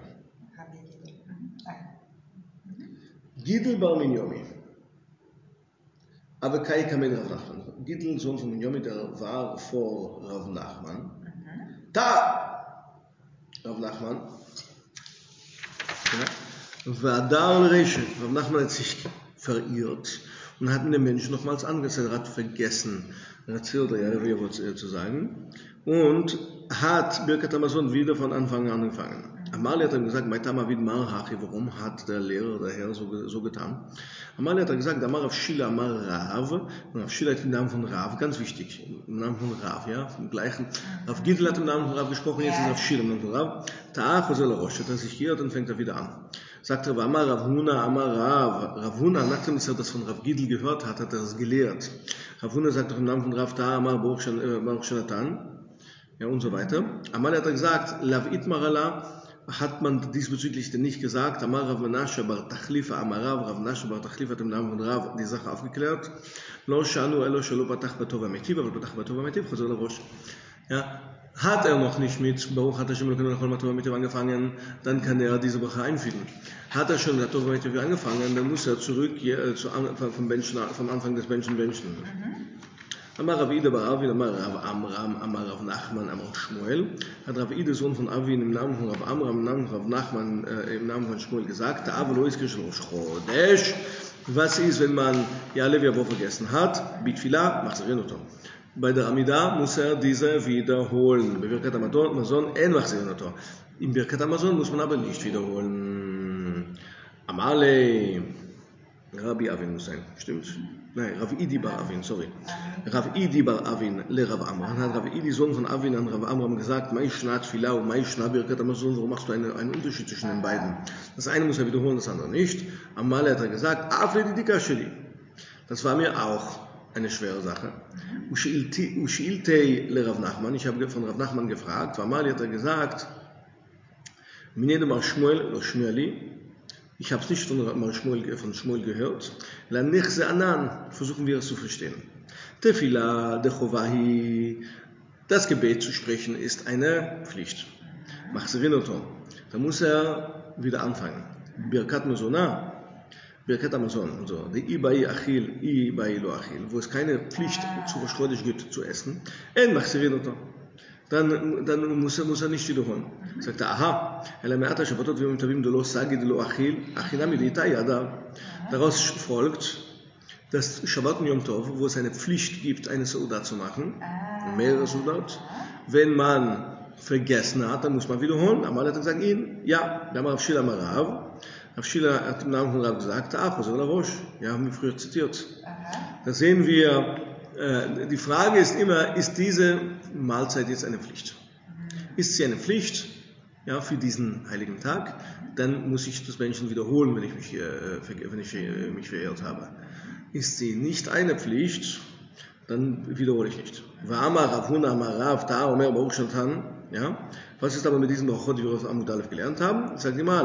Gidl bar Minyomi. Aber Kai Kamen Rav Nachman. Gidl, Sohn von Minyomi, der war vor Rav Nachman. Da! Rav Nachman. Vadar Reishe. Rav Nachman hat sich verirrt und hat den Menschen nochmals angezeigt. Er hat vergessen, zu sagen. Und hat Birkat Hamazon wieder von Anfang an angefangen. Amali hat ihm gesagt, warum hat der Lehrer, der Herr so getan? Amali hat gesagt, Amar Rav Shila Amar Rav, und Rav Shila hat den Namen von Rav, ganz wichtig, den Namen von Rav, ja, vom gleichen. Rav Gidl hat den Namen von Rav gesprochen, jetzt ist Rav Shila im Namen von Rav. Ta'ach Ozel Rosh, hat er sich hier, dann fängt er wieder an. Sagt er, Amar Rav Huna Amar Rav. Rav Huna, nachdem er das von Rav Gidl gehört hat, hat er das gelehrt. Rav Huna sagt doch im Namen von Rav Ta'ach Amar Baruch Shenatan, ja, und so weiter. Amali hat er gesagt, Lav Itmar Allah, hat man diesbezüglich denn nicht gesagt, Amar Rav Menashe bar Tachlifa Amar Rav Menashe bar Tachlifa hat im Namen von Rav die Sache aufgeklärt. Lo shanu elo shelo patach batov ametiv, aber patach batov ametiv, chazer l'rosh. Ja, hat er noch nicht mit Baruch Ata Hashem Elokeinu Lechol Matov ametiv angefangen, dann kann er diese Bracha einfügen. Hat er schon mit Batov ametiv angefangen, dann muss er zurück vom Anfang des Menschen. Amar Rav Ida bar Avin, Amar Rav Amram, Amar Rav Nachman, Amar Shmuel. Hat Rav Ida, Sohn von Avin, im Namen von Rav Amram, im Namen von Rav Nachman, im Namen von Shmuel gesagt, Ta'avo lo iskir shel Rosh Chodesh. Was ist, wenn man Ya'alev Yavo vergessen hat? Bitfila, machzirin oto. Bei der Amida muss er diese wiederholen. Bei Birkat Hamazon, en machzirin oto. Im Birkat Hamazon muss man aber nicht wiederholen. Amale, Rabbi Avin muss sein, stimmt? Nein, Rav Idi bar Avin, sorry. Rav Idi bar Avin le Rav Amram. Hat Rav Idi, Sohn von Avin, an Rav Amram gesagt, Mai Shna Tfila und Mai Shna Birkat Hamazon, warum machst du einen Unterschied zwischen den beiden? Das eine muss er wiederholen, das andere nicht. Amal hat er gesagt, Afle di Dika Sheli. Das war mir auch eine schwere Sache. Ushiiltei le Rav Nachman, ich habe von Rav Nachman gefragt, Amal hat er gesagt, Minede Mar Shmuel lo Shmueli. Ich habe es nicht von Shmuel gehört. Lanichse anan, versuchen wir es zu verstehen. Tefila de Chovahi, das Gebet zu sprechen ist eine Pflicht. Machserin oto. Da muss er wieder anfangen. Birkat Mazona, Birkat Hamazon, so. Die Ibai Achil, Ibai lo Achil, wo es keine Pflicht zu Rosh Chodesh gibt zu essen. En Machserin oto. Dann muss er nicht wiederholen. Sagt er, aha, daraus folgt, dass Shabbat und Yom Tov, wo es eine Pflicht gibt, eine Seuda zu machen, mehrere Seudat, wenn man vergessen hat, dann muss man wiederholen. Amal hat gesagt, ja, wir haben Rav Shila Amar Rav. Rav Shila hat im Namen von Rav gesagt, Chazer l'rosh. Ja, haben wir früher zitiert. Da sehen wir, die Frage ist immer, ist diese Mahlzeit jetzt eine Pflicht? Ist sie eine Pflicht, ja, für diesen heiligen Tag? Dann muss ich das Menschen wiederholen, wenn ich mich verehrt habe. Ist sie nicht eine Pflicht, dann wiederhole ich nicht. Ja? Was ist aber mit diesem Brachot, die wir auf Amud Aleph gelernt haben? Sagt immer,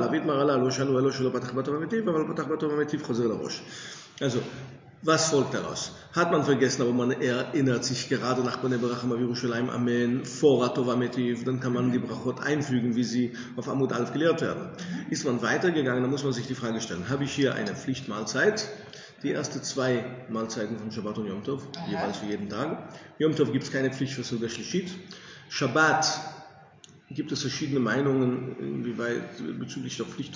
also, was folgt daraus? Hat man vergessen, aber man erinnert sich gerade nach Bnei Berachim av Yerushalayim Amen vor Atov Ametiv, dann kann man die Brachot einfügen, wie sie auf Amud Aleph gelehrt werden. Ist man weitergegangen, dann muss man sich die Frage stellen, habe ich hier eine Pflichtmahlzeit? Die ersten 2 Mahlzeiten von Shabbat und Yom Tov, jeweils für jeden Tag. Yom Tov gibt es keine Pflicht für Suga Shlishit. Shabbat gibt es verschiedene Meinungen, inwieweit bezüglich der Pflicht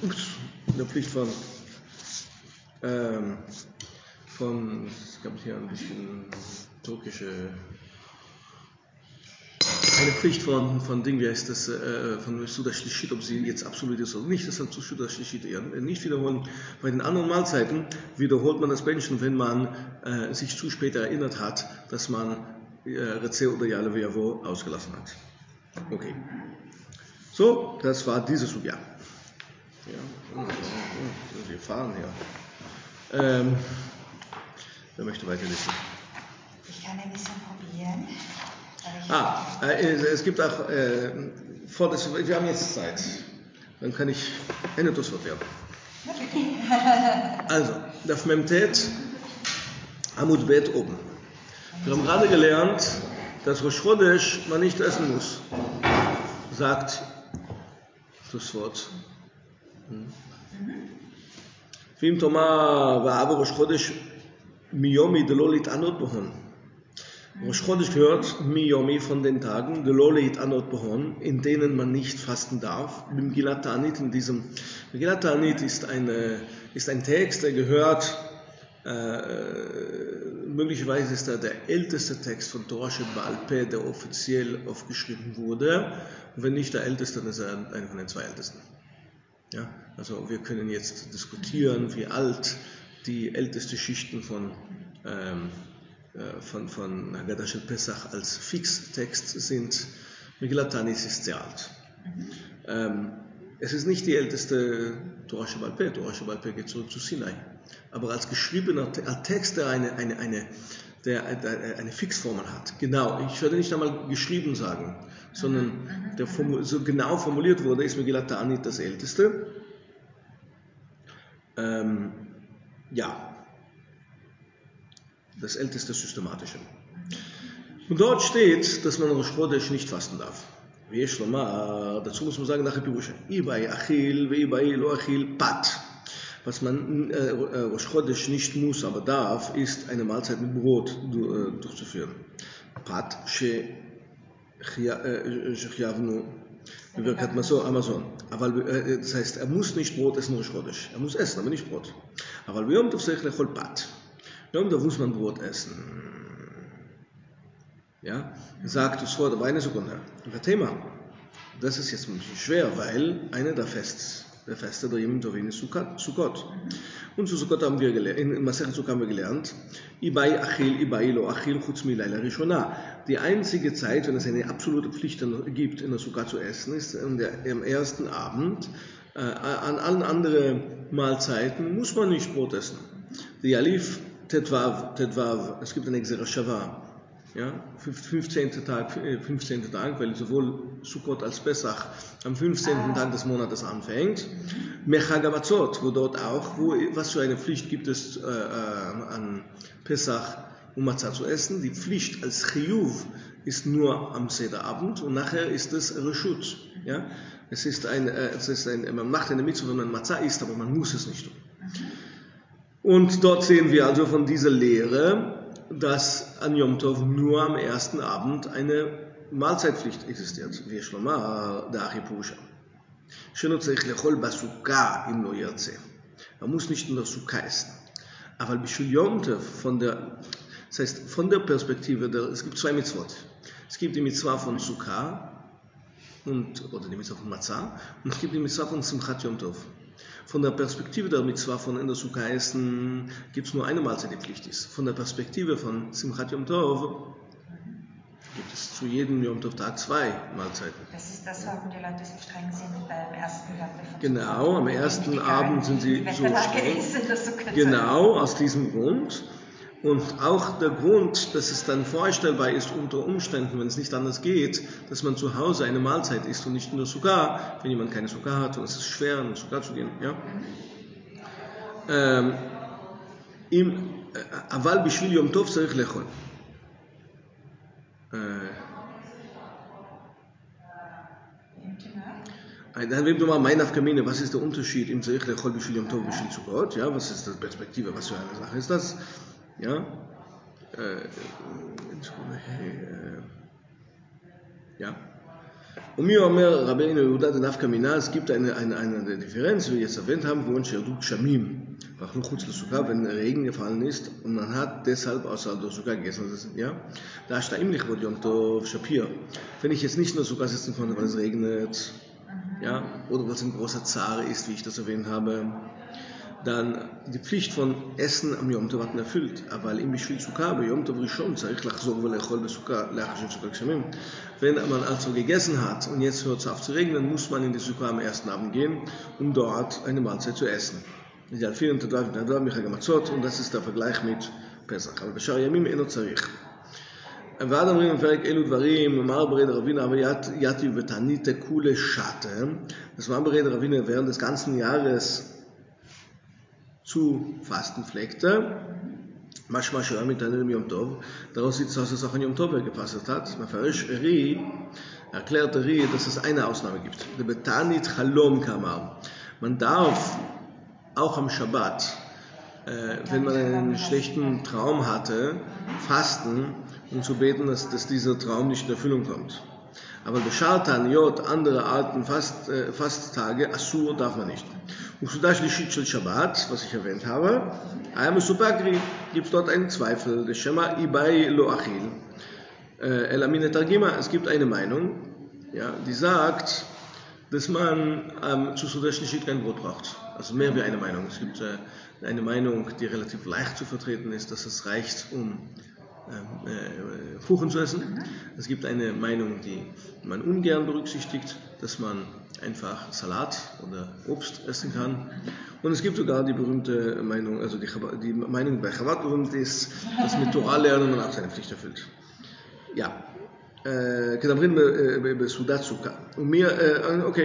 es gab hier ein bisschen eine Pflicht von Ding, wie heißt das, von Suda Shlichit, ob sie jetzt absolut ist oder nicht, das dann zu Suda Shlichit eher nicht wiederholen. Bei den anderen Mahlzeiten wiederholt man das Menschen, wenn man sich zu spät erinnert hat, dass man Rezeh oder Yale Ve'avo ausgelassen hat. Okay. So, das war diese Sugya. Ja, wir fahren hier. Wer möchte weiterlesen? Ich kann ein bisschen probieren. Es gibt auch, wir haben jetzt Zeit. Dann kann ich eine Tosswort werden. Also, Daf Memtet, Amud Bet oben. Wir haben gerade gelernt, dass Rosh Chodesh man nicht essen muss. Sagt das Wort. Vim Toma Va'ava Rosh Chodesh Miyomi Delo Lit'anot Bohon. Rosh Chodesh gehört Miyomi von den Tagen Delo Lit'anot Bohon, in denen man nicht fasten darf. Megillat Ta'anit Megillat Ta'anit ist ein Text, der gehört, möglicherweise ist er der älteste Text von Torah Sheba'al Peh, der offiziell aufgeschrieben wurde. Und wenn nicht der älteste, dann ist er einer von den zwei ältesten. Ja, also wir können jetzt diskutieren, wie alt die älteste Schichten von Haggadah Shel Pesach als Fixtext sind. Megillat Ta'anit ist sehr alt. Es ist nicht die älteste Torah Sheba'al Peh. Torah Sheba'al Peh geht zurück zu Sinai. Aber als geschriebener Text, der eine Fixformel hat. Genau, ich werde nicht einmal geschrieben sagen, sondern der so genau formuliert wurde, ist Megillat Ta'anit das älteste. Das älteste systematische. Und dort steht, dass man Rosh Chodesh nicht fasten darf. Dazu muss man sagen, nach Epirusha. Ibai achil, veibai lo achil, pat. Was man Rosh Chodesh nicht muss, aber darf, ist eine Mahlzeit mit Brot durchzuführen. Pat, shechiyavnu, Birkat Amazon. Das heißt, er muss nicht Brot essen, Rosh Chodesh. Er muss essen, aber nicht Brot. Aber Yom Tov seich lechol pat. Yom Tov muss man Brot essen. Ja, sagt das Wort, aber eine Sekunde. Thema. Das ist jetzt ein bisschen schwer, weil einer der Feste der Yom Tovim ist Sukkot. Und zu Sukkot haben wir gelernt, in Masechet Sukkot haben wir gelernt, Ibai achil, Ibai lo achil, chutz mi Laila Rishona. Die einzige Zeit, wenn es eine absolute Pflicht gibt, in der Sukkot zu essen, ist am ersten Abend. An allen anderen Mahlzeiten muss man nicht Brot essen. Die Alif Tetvav, es gibt eine Xera Shava. Ja, 15. Tag, weil sowohl Sukkot als Pesach am 15. Tag des Monates anfängt. Mechag Hamatzot, wo dort auch, was für eine Pflicht gibt es an Pesach, um Matzah zu essen? Die Pflicht als Chiyuv ist nur am Sederabend und nachher ist es Reshut. Ja? Man macht eine Mitzvah, wenn man Matzah isst, aber man muss es nicht tun. Und dort sehen wir also von dieser Lehre, dass an Yom Tov nur am ersten Abend eine Mahlzeitpflicht existiert. Wie Shlomar, der Achipusha. Man muss nicht in der Sukkah essen. Aber Bishul Yom Tov, das heißt, von der Perspektive, es gibt zwei Mitzvot. Es gibt die Mitzvah von Sukkah, oder die Mitzvah von Matzah, und es gibt die Mitzvah von Simchat Yom Tov. Von der Perspektive der Mitzvah von in der Sukkah essen gibt es nur eine Mahlzeit, die Pflicht ist. Von der Perspektive von Simchat Yom Tov gibt es zu jedem Yom Tov Tag zwei Mahlzeiten. Das ist das, warum die Leute so streng sind beim ersten Tag. Genau, am ersten Abend sind sie so streng. Genau, aus diesem Grund. Und auch der Grund, dass es dann vorstellbar ist, unter Umständen, wenn es nicht anders geht, dass man zu Hause eine Mahlzeit isst und nicht in der Sukkah, wenn jemand keine Sukkah hat und es ist schwer, in die Sukkah zu gehen. Ja? Aval bishvil Yom Tov tzarich lechol. Was ist der Unterschied im tzarich lechol bishvil Yom Tov bishvil Sukkot? Ja, was ist die Perspektive? Was für eine Sache ist das? Ja, Umir Omer Rabbeinu Yehuda de Nafka Mina, es gibt eine Differenz, wie wir jetzt erwähnt haben, wo Sherdut Shamim, wenn Regen gefallen ist und man hat deshalb außerhalb der Sukkah gegessen, ja, da ist da imlich wurde Yom Tov Shapir. Wenn ich jetzt nicht in der Sukkah sitzen konnte, weil es regnet, ja, oder weil es ein großer Zar ist, wie ich das erwähnt habe, dann die Pflicht von Essen am Yom Tov hat man erfüllt. Aber im Bishvil Sukkah, bei Yom Tov Rishon, צריך לחזור ולאכול בסוכה, לאחר שסוכה גשמים. Wenn man also gegessen hat und jetzt hört es auf zu regnen, muss man in die Sukkah am ersten Abend gehen, um dort eine Mahlzeit zu essen. Und das ist der Vergleich mit Pesach. Aber בשאר הימים אינו צריך. ועד אומרים בפרק אלו דברים, אמר ברד רבינה, אבל יתי ותענית כולי שתה. Das war Bred Ravina während des ganzen Jahres zu fasten pflegte. Manchmal schon mit einem Yom Tov. Daraus sieht es aus, dass es auch ein Yom Tov gefastet hat. Mafarish Ri erklärt Ri, dass es eine Ausnahme gibt. Der Betanit Chalom Kamar. Man darf auch am Schabbat, wenn man einen schlechten Traum hatte, fasten und zu beten, dass dieser Traum nicht in Erfüllung kommt. Aber Beshartan, Jod, andere Arten Fasttage, Asur darf man nicht. Und Sudash Lishit Shel Shabbat, was ich erwähnt habe, Ayam Supakri, gibt es dort einen Zweifel, der Shema Ibai Lo Achil, Elamine Targima, es gibt eine Meinung, ja, die sagt, dass man zu Sudash Lishit kein Brot braucht. Also mehr wie eine Meinung. Es gibt eine Meinung, die relativ leicht zu vertreten ist, dass es reicht, um Kuchen zu essen. Es gibt eine Meinung, die man ungern berücksichtigt, dass man einfach Salat oder Obst essen kann. Und es gibt sogar die berühmte Meinung, also die Meinung bei Chabad berühmt ist, dass mit Torah lernen man auch seine Pflicht erfüllt. Ja. כדברים בסעודת סוכה. אוקיי.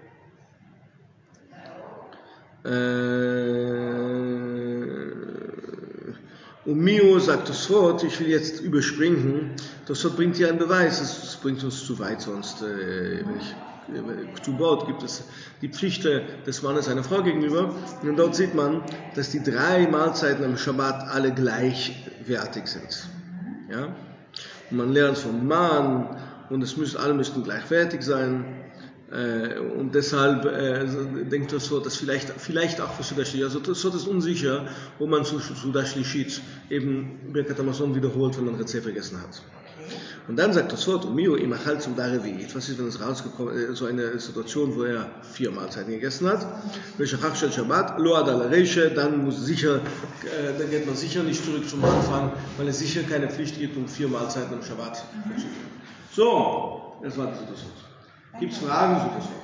Und Mio sagt Tosfot, ich will jetzt überspringen, Tosfot bringt hier einen Beweis, es bringt uns zu weit, sonst, wenn ich Ktubot gibt es die Pflicht des Mannes seiner Frau gegenüber, und dort sieht man, dass die 3 Mahlzeiten am Schabbat alle gleichwertig sind. Ja? Und man lernt vom Mann, und alle müssten gleichwertig sein. Und deshalb denkt Tosfot, dass vielleicht auch für Sudash Lishit, also Tosfot ist unsicher, wo man zu Sudash Lishit eben Birkat Hamazon wiederholt, wenn man Rezeh vergessen hat. Und dann sagt Tosfot, Mio im Achal zum Dareviit, was ist, wenn es rausgekommen ist, so eine Situation, wo er 4 Mahlzeiten gegessen hat, Beshachach Shel Shabbat, Lo Ad Al Reishe, dann geht man sicher nicht zurück zum Anfang, weil es sicher keine Pflicht gibt, um 4 Mahlzeiten am Shabbat zu gehen. So, das war die Tosfot. Gibt es Fragen zu Tosfot?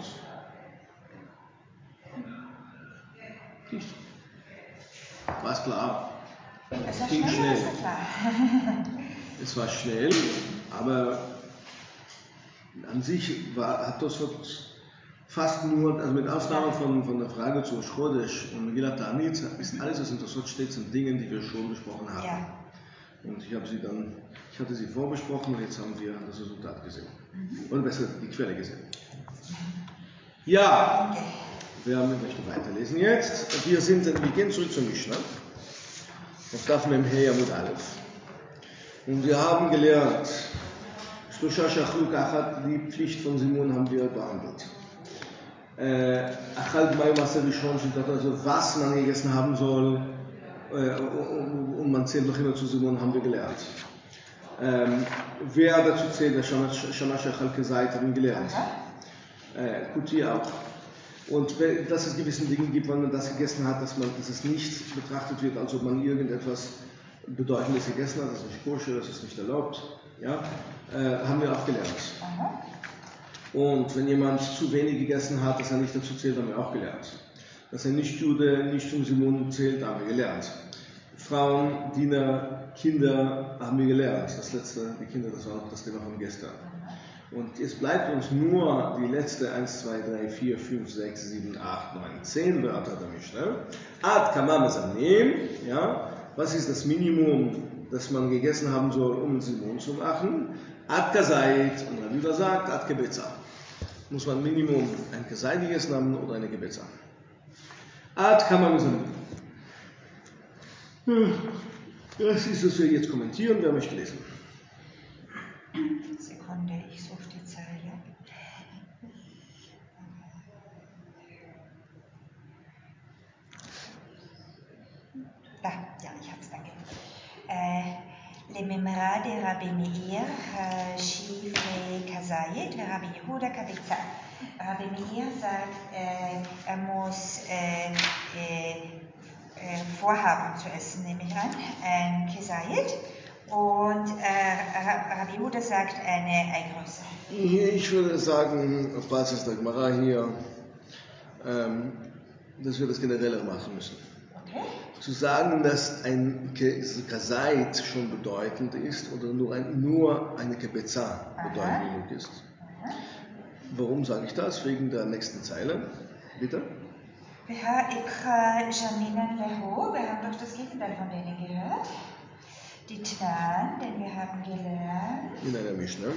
Nicht. War es klar? Es ging schnell. Klar. Es war schnell, aber an sich hat Tosfot fast nur, also mit Ausnahme von der Frage zu Chodesh und Megillat Ta'anit, ist alles, was in Tosfot steht, sind Dinge, die wir schon besprochen haben. Ja. Und ich hatte sie vorbesprochen und jetzt haben wir das Resultat gesehen. Oder besser, die Quelle gesehen. Ja, wir möchten weiterlesen jetzt. Wir gehen zurück zur Mishnah. Auf Daf Mem Hei Amud Aleph. Und wir haben gelernt, Shlosha Shachlu Kachat, die Pflicht von Simon haben wir behandelt. Achal B'mai Maser Rishon, also was man gegessen haben soll, und man zählt noch immer zu Simon, haben wir gelernt. Wer dazu zählt, der Shamash Achal Kezait, haben wir gelernt. Kuti auch. Und dass es gewisse Dinge gibt, wenn man das gegessen hat, dass es nicht betrachtet wird, als ob man irgendetwas Bedeutendes gegessen hat, das ist nicht koscher, das ist nicht erlaubt, ja, haben wir auch gelernt. Und wenn jemand zu wenig gegessen hat, dass er nicht dazu zählt, haben wir auch gelernt. Dass ein Nichtjude nicht zum Simon zählt, haben wir gelernt. Frauen, Diener, Kinder haben wir gelernt. Das letzte, die Kinder, das war noch das Thema von gestern. Und jetzt bleibt uns nur die letzte 1, 2, 3, 4, 5, 6, 7, 8, 9, 10 Wörter der Mishnah. Ad kamam esanim, ja, was ist das Minimum, das man gegessen haben soll, um einen Simon zu machen? Ad kazait, und dann wieder sagt, ad kebetza. Muss man Minimum ein Kazait gegessen haben oder eine Gebetza. Ad kamam esanim. Das ist, was wir jetzt kommentieren. Wer möchte lesen? Sekunde, ich suche die Zeile. Ja, ich habe es, danke. לממרה דרבי מאיר, שיפרי כזית ורבי יהודה כביצה. Rabbi Meir sagt, muss vorhaben zu essen, nehme ich an, ein Kesayit. Und Rabbi Yehuda sagt eine Eigröße. Ich würde sagen, auf Basis der Gemara hier, dass wir das genereller machen müssen. Okay. Zu sagen, dass ein Kesayit schon bedeutend ist oder nur eine Kebeza bedeutend genug ist. Warum sage ich das? Wegen der nächsten Zeile. Bitte. Wir haben doch das Gegenteil von denen gehört. Die Tnan, denn wir haben gelernt. In einer Mishnah.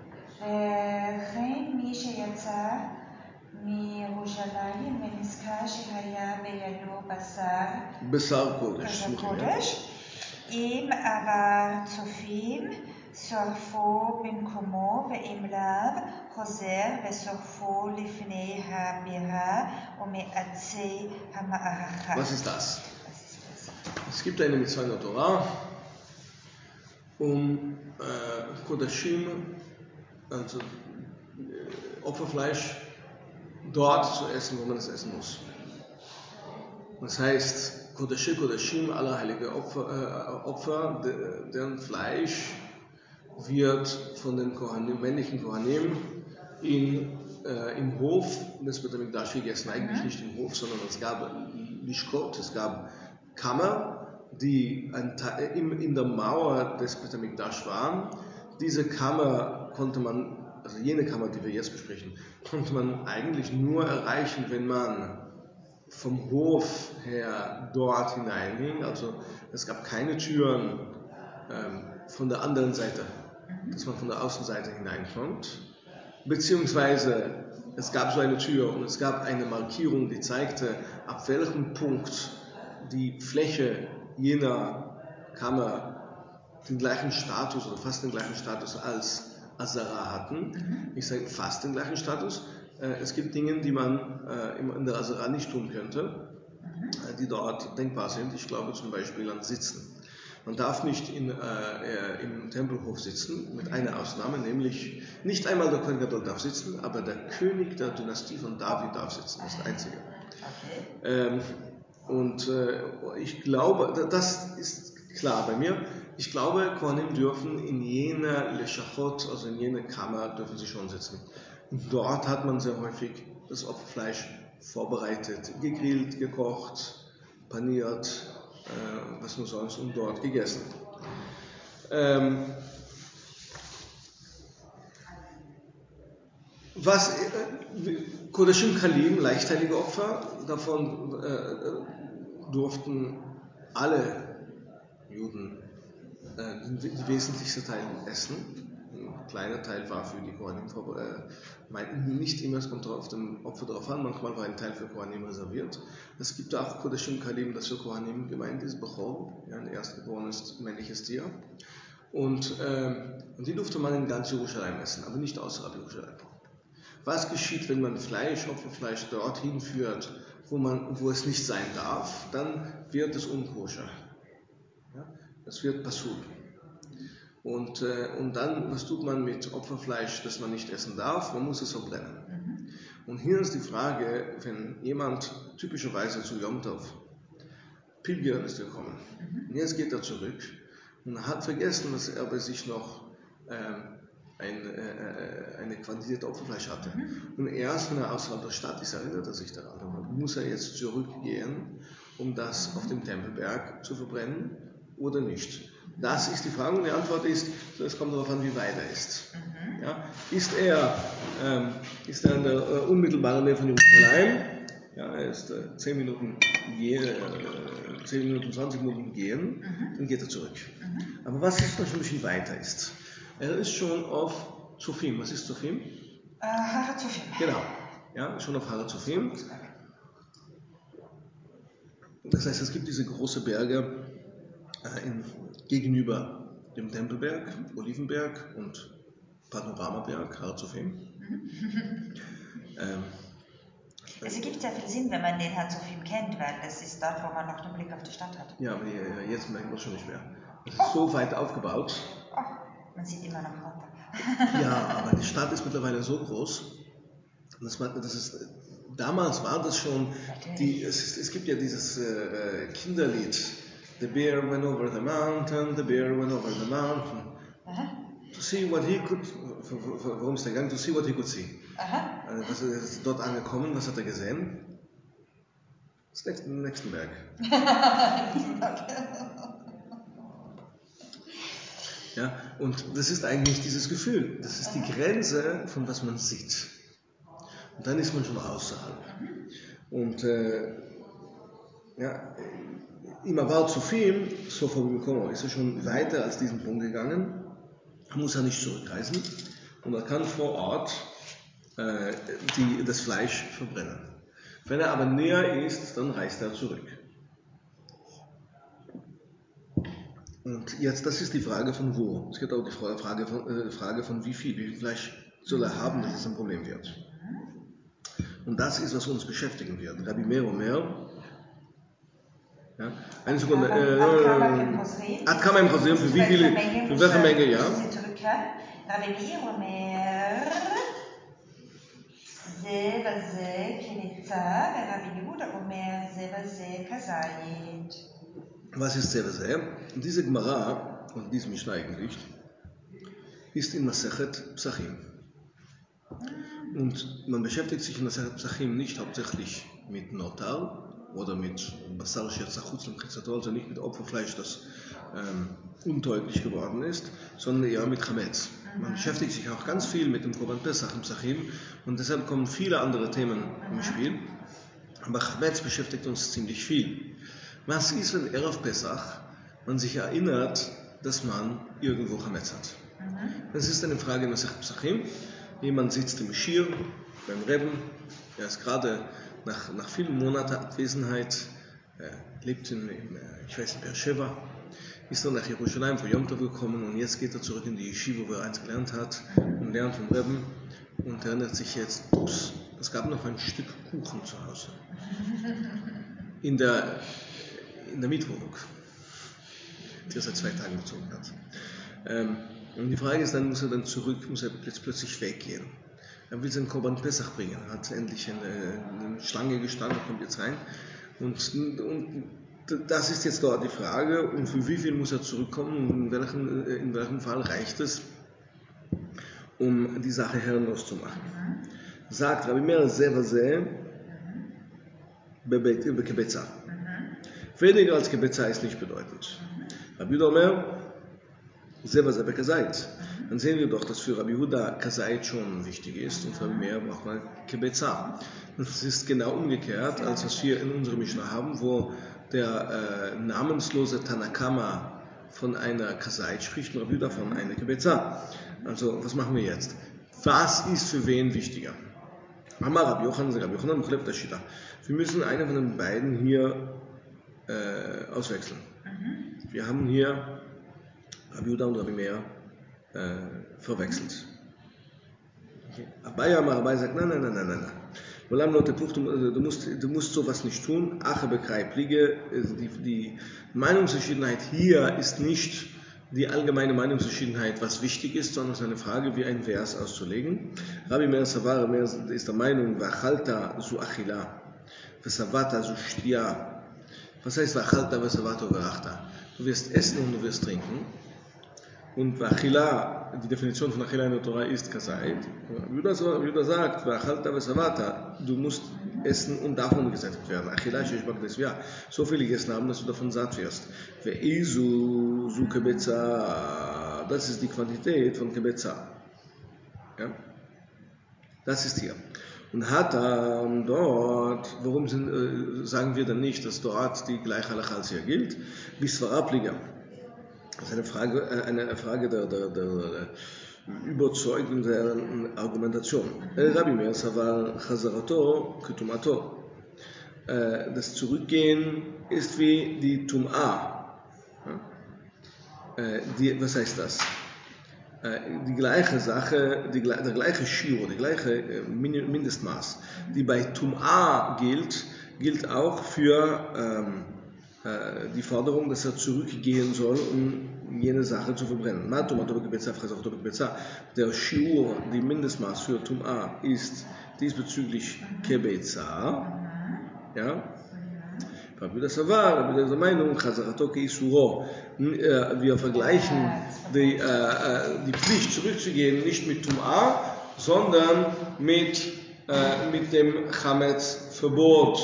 וכן מי שיצא מירושלים ונזכר שהיה בידו בשר קודש, אם עבר צופים שורפו במקומו, ואם לאו חוזר ושורפו לפני הבירה ומעצי המערכה. Was ist das? Es gibt eine Mitzvah in der Torah, Kodashim, also Opferfleisch, dort zu essen, wo man es essen muss. Das heißt, Kodashim, allerheilige Opfer, deren Fleisch wird von den männlichen Kohanim im Hof des Bet HaMikdash gegessen. Eigentlich nicht im Hof, sondern es gab Lishkot, es gab Kammer, die in der Mauer des Bet HaMikdash waren. Diese Kammer konnte man, also jene Kammer, die wir jetzt besprechen, konnte man eigentlich nur erreichen, wenn man vom Hof her dort hineinging. Also es gab keine Türen von der anderen Seite, dass man von der Außenseite hineinkommt. Beziehungsweise es gab so eine Tür und es gab eine Markierung, die zeigte, ab welchem Punkt die Fläche jener Kammer den gleichen Status oder fast den gleichen Status als Azara hatten. Ich sage fast den gleichen Status. Es gibt Dinge, die man in der Azara nicht tun könnte, die dort denkbar sind. Ich glaube zum Beispiel an Sitzen. Man darf nicht im Tempelhof sitzen, mit einer Ausnahme, nämlich nicht einmal der Kohen Gadol darf sitzen, aber der König der Dynastie von David darf sitzen. Das ist der einzige. Okay. Ich glaube, das ist klar bei mir. Ich glaube, Kohanim dürfen in jener Leshachot, also in jener Kammer, dürfen sie schon sitzen. Und dort hat man sehr häufig das Opferfleisch vorbereitet, gegrillt, gekocht, paniert, was nur sonst, und dort gegessen. Kodashim Kalim, leichtheilige Opfer, davon durften alle Juden die wesentlichste Teil essen. Ein kleiner Teil war für die Kohanim nicht immer, es kommt auf dem Opfer drauf an, manchmal war ein Teil für Kohanim reserviert. Es gibt auch Kodashim Kalim, das für Kohanim gemeint ist, Bechor, ein erstgeborenes männliches Tier. Und die durfte man in ganz Jerusalem essen, aber nicht außerhalb Jerusalem. Was geschieht, wenn man Opferfleisch dorthin führt, wo es nicht sein darf? Dann wird es unkoscher. Ja? Es wird Pasul. Und dann, was tut man mit Opferfleisch, das man nicht essen darf? Man muss es verbrennen. Und hier ist die Frage, wenn jemand typischerweise zu Yom Tov Pilgern ist gekommen, und jetzt geht er zurück und hat vergessen, dass er bei sich noch eine Quantität Opferfleisch hatte. Und erst, wenn er außerhalb der Stadt ist, erinnert er sich daran. Dann muss er jetzt zurückgehen, um das auf dem Tempelberg zu verbrennen oder nicht. Das ist die Frage, und die Antwort ist, es kommt darauf an, wie weit er ist. Ja? Ist er in der unmittelbaren Nähe von Jerusalem? Ja, er ist 10 Minuten, 20 Minuten gehen, dann geht er zurück. Aber was ist, wenn er schon ein bisschen weiter ist? Er ist schon auf Zofim. Was ist Zofim? Har Zofim. Genau, ja, schon auf Har Zofim. Das heißt, es gibt diese großen Berge gegenüber dem Tempelberg, Olivenberg und Panoramaberg, Har Zofim. Es ergibt sehr viel Sinn, wenn man den Herzogfilm kennt, weil das ist dort, wo man noch den Blick auf die Stadt hat. Ja, aber jetzt merkt man es schon nicht mehr. Es ist so weit aufgebaut. Man sieht immer noch runter. Ja, aber die Stadt ist mittlerweile so groß, damals war das schon, es gibt ja dieses Kinderlied, The bear went over the mountain, the bear went over the mountain. To see what he could, worum ist der Gang? To see what he could see. Was ist dort angekommen? Was hat er gesehen? Das nächsten Berg. Ja, und das ist eigentlich dieses Gefühl. Das ist die Grenze von was man sieht. Und dann ist man schon außerhalb. Und im Avar Tzufim, Sofa Bimkomo, ist er schon weiter als diesen Punkt gegangen. Muss er nicht zurückreisen. Und er kann vor Ort das Fleisch verbrennen. Wenn er aber näher ist, dann reist er zurück. Und jetzt, das ist die Frage von wo. Es gibt auch die Frage von wie viel Fleisch soll er haben, dass es ein Problem wird. Und das ist, was uns beschäftigen wird. Rabbi Meir Omer, ja, eine Sekunde, Ad Kama im Chosrim, für welche Menge, ja? Rabbi Meir Omer, זה וזה כניצה, ורבי יהודה אומר זה וזה כזית. Was ist זה וזה? Diese Gemara, und diese Mishnah eigentlich, ist in Masechet Psachim. Und man beschäftigt sich in Masechet Psachim nicht hauptsächlich mit Notar oder mit Basar Shetzachutz und Chitzator, also nicht mit Opferfleisch, das undeutlich geworden ist, sondern eher mit Chametz. Man beschäftigt sich auch ganz viel mit dem Korban Pesach im Psachim und deshalb kommen viele andere Themen im Spiel. Aber Chametz beschäftigt uns ziemlich viel. Was ist, wenn Erev Pesach man sich erinnert, dass man irgendwo Chametz hat? Das ist eine Frage in Masechet Psachim. Jemand sitzt im Schir beim Rebben, er ist gerade nach vielen Monaten Abwesenheit, lebt in Be'er Sheva, ist dann nach Jerusalem vor Yom Tov gekommen und jetzt geht er zurück in die Yeshiva, wo er einst gelernt hat und lernt vom Rebben und erinnert sich jetzt, ups, es gab noch ein Stück Kuchen zu Hause. In der Mietwohnung, die er seit 2 Tagen bezogen hat. Und die Frage ist dann, muss er jetzt plötzlich weggehen? Er will seinen Korban Pesach bringen, er hat endlich eine Schlange gestanden, kommt jetzt rein und das ist jetzt dort die Frage, und für wie viel muss er zurückkommen und in welchem Fall reicht es, um die Sache herrenlos zu machen. Sagt Rabbi Meir Zeh Bekebetza. Weniger als Kebetza ist nicht bedeutend. Rabbi Yehuda Omer Zeh Bekazait. Dann sehen wir doch, dass für Rabbi Yehuda Kazait schon wichtig ist und für Rabbi Meir braucht man Kebetza. Das ist genau umgekehrt, als was wir in unserer Mishnah haben, wo der namenslose Tanakama von einer Kazait spricht und Rabbi Yehuda von einer Kebetza. Also, was machen wir jetzt? Was ist für wen wichtiger? Amar Rabbi Yochanan Mechlef Tashita. Wir müssen einen von den beiden hier auswechseln. Wir haben hier Rabbi Yehuda und Rabbi Meir verwechselt. Okay. Abai sagt, nein. Du musst sowas nicht tun. Die Meinungsverschiedenheit hier ist nicht die allgemeine Meinungsverschiedenheit, was wichtig ist, sondern es ist eine Frage, wie ein Vers auszulegen. Rabbi Meir Savar ist der Meinung, V'achalta zu Achila, V'savata zu Shtia. Was heißt V'achalta, V'savata, V'achta? Du wirst essen und du wirst trinken. Und Achila, die Definition von Achila in der Torah ist Kazait. Judah sagt, V'achalta v'savata, du musst essen und davon gesättigt werden. Achila sheishbak desvia, so viel gegessen haben, dass du davon satt wirst. Ve'izu zu Kebetza, das ist die Quantität von Kebetza. Ja? Das ist hier. Und Hata dort, warum sagen wir dann nicht, dass dort die gleiche Halacha als hier gilt? Bisvarapliga. Das ist eine Frage der Überzeugung der Argumentation. Rabbi Meir Savar Chazarato Ketumato. Das Zurückgehen ist wie die Tum'a. Was heißt das? die gleiche Sache, der gleiche Shiur, der gleiche Mindestmaß, die bei Tum'a gilt auch für die Forderung, dass er zurückgehen soll, um jene Sache zu verbrennen. Der Shiur, die Mindestmaß für Tum'a ist diesbezüglich Kebetza. Ja? Wir vergleichen die Pflicht zurückzugehen nicht mit Tum'a, sondern mit dem Chametz-Verbot.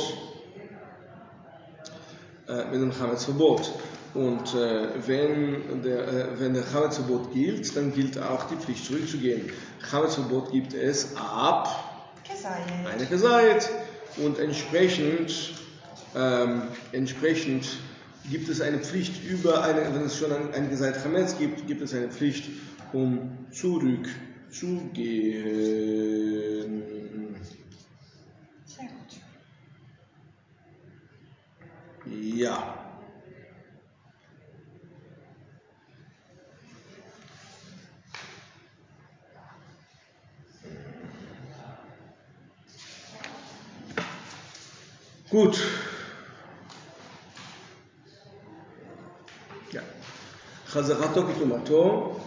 Und wenn der Chametz-Verbot gilt, dann gilt auch die Pflicht zurückzugehen. Chametz-Verbot gibt es ab eine Kesait und entsprechend gibt es eine Pflicht wenn es schon ein Geseit Chametz gibt es eine Pflicht, um zurückzugehen. Sehr gut. Ja. Gut. Ja. חזרתו כתומתו,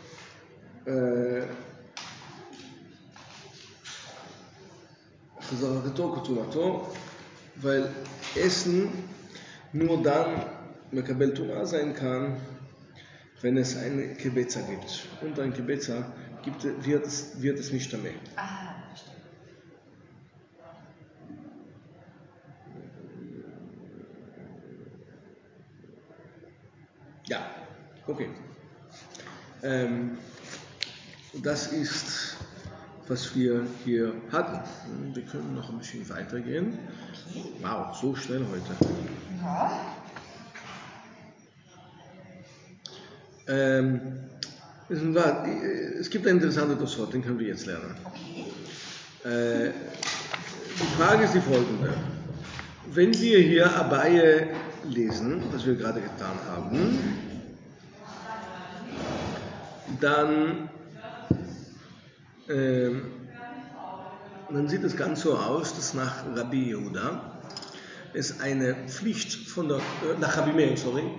weil Essen nur dann מקבל טומאה sein kann, wenn es eine Kebetza gibt. Und ein Kebetza wird es nicht mehr. Ah, verstehe. Ja, okay. Das ist, was wir hier hatten. Wir können noch ein bisschen weitergehen. Okay. Wow, so schnell heute. Ja. Es gibt ein interessantes Wort, den können wir jetzt lernen. Okay. Die Frage ist die folgende. Wenn wir hier Abaye lesen, was wir gerade getan haben, dann sieht es ganz so aus, dass nach Rabbi Yehuda es eine Pflicht nach Rabbi Meir,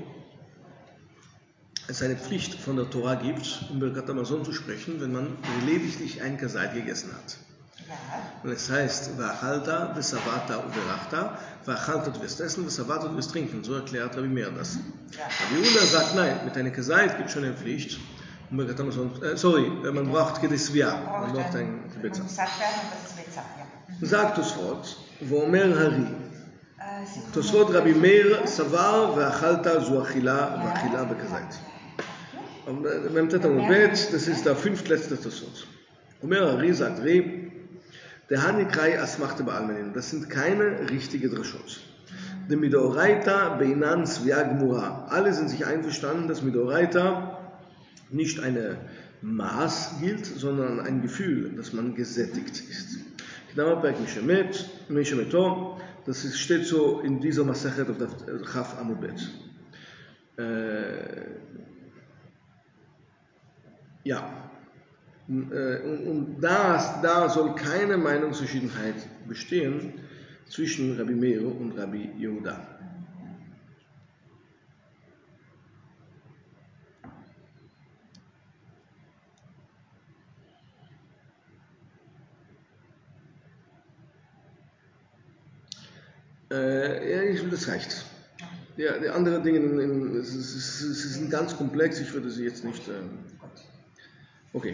es eine Pflicht von der Tora gibt, um Birkat Hamazon zu sprechen, wenn man lediglich ein Kaseit gegessen hat. Ja. Und es heißt, V'achalta, V'savata, U'verachta, V'achalta, du wirst essen, V'savata, du wirst trinken. So erklärt Rabbi Meir das. Ja. Rabbi Yehuda sagt, nein, mit einer Kaseit gibt es schon eine Pflicht. Man braucht Kedesvia, man braucht ein Kibetza. Sagt Tosfot, V'omer Hari, Tosfot Rabbi Meir, Savar, V'achalta, zu Achila, V'achila, Bekazait. Beim Tetamobet, das ist der fünftletzte Tosfot. Omer Hari sagt der Hanikrai Asmachte Ba'almenin, das sind keine richtige Drashot. Der Midoraita Beinan Svia Gmura. Alle sind sich einverstanden, dass Midoraita nicht eine Maß gilt, sondern ein Gefühl, dass man gesättigt ist. Das steht so in dieser Masachet auf der Chaf Amubet. Ja. Und da soll keine Meinungsverschiedenheit bestehen zwischen Rabbi Meir und Rabbi Yehuda. Das reicht. Ja, die anderen Dinge, sie sind ganz komplex, ich würde sie jetzt nicht... Okay.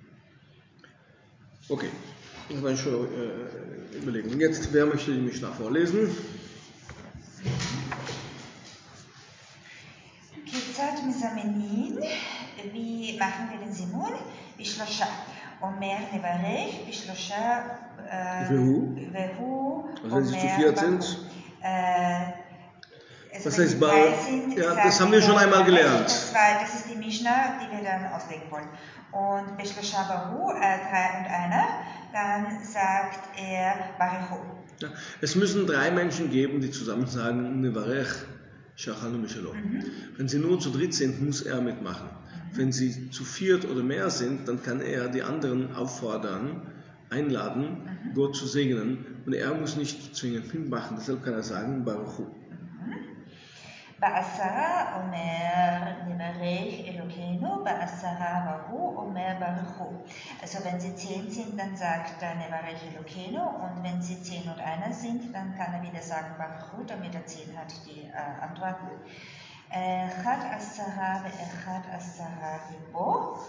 Das war schon überlegen. Jetzt, wer möchte die Mishnah vorlesen? כיצד מזמנין, machen wir den Simon? בשלושה. אומר נברך בשלושה, והוא also wenn sie zu viert sind. Was heißt Bal? Ja, das haben wir schon einmal gelernt. Das ist die Mishnah, die wir dann auslegen wollen. Und Beshlosha Baru, 3 und 1, dann sagt er Barechu. Ja, es müssen 3 Menschen geben, die zusammen sagen Nevarech Wenn sie nur zu dritt sind, muss er mitmachen. Wenn sie zu viert oder mehr sind, dann kann er die anderen auffordern, einladen, Gott zu segnen. Und er muss nicht zwingend mitmachen. Deshalb kann er sagen, Baruch Hu. בעשרה אומר נברך אלוקינו, בעשרה הוא אומר ברוך הוא. Also wenn sie 10 sind, dann sagt er נברך אלוקינו, und wenn sie 10 und einer sind, dann kann er wieder sagen ברוך הוא, damit er 10 hat die Antworten. אחד עשרה ואחד עשרה ריבו.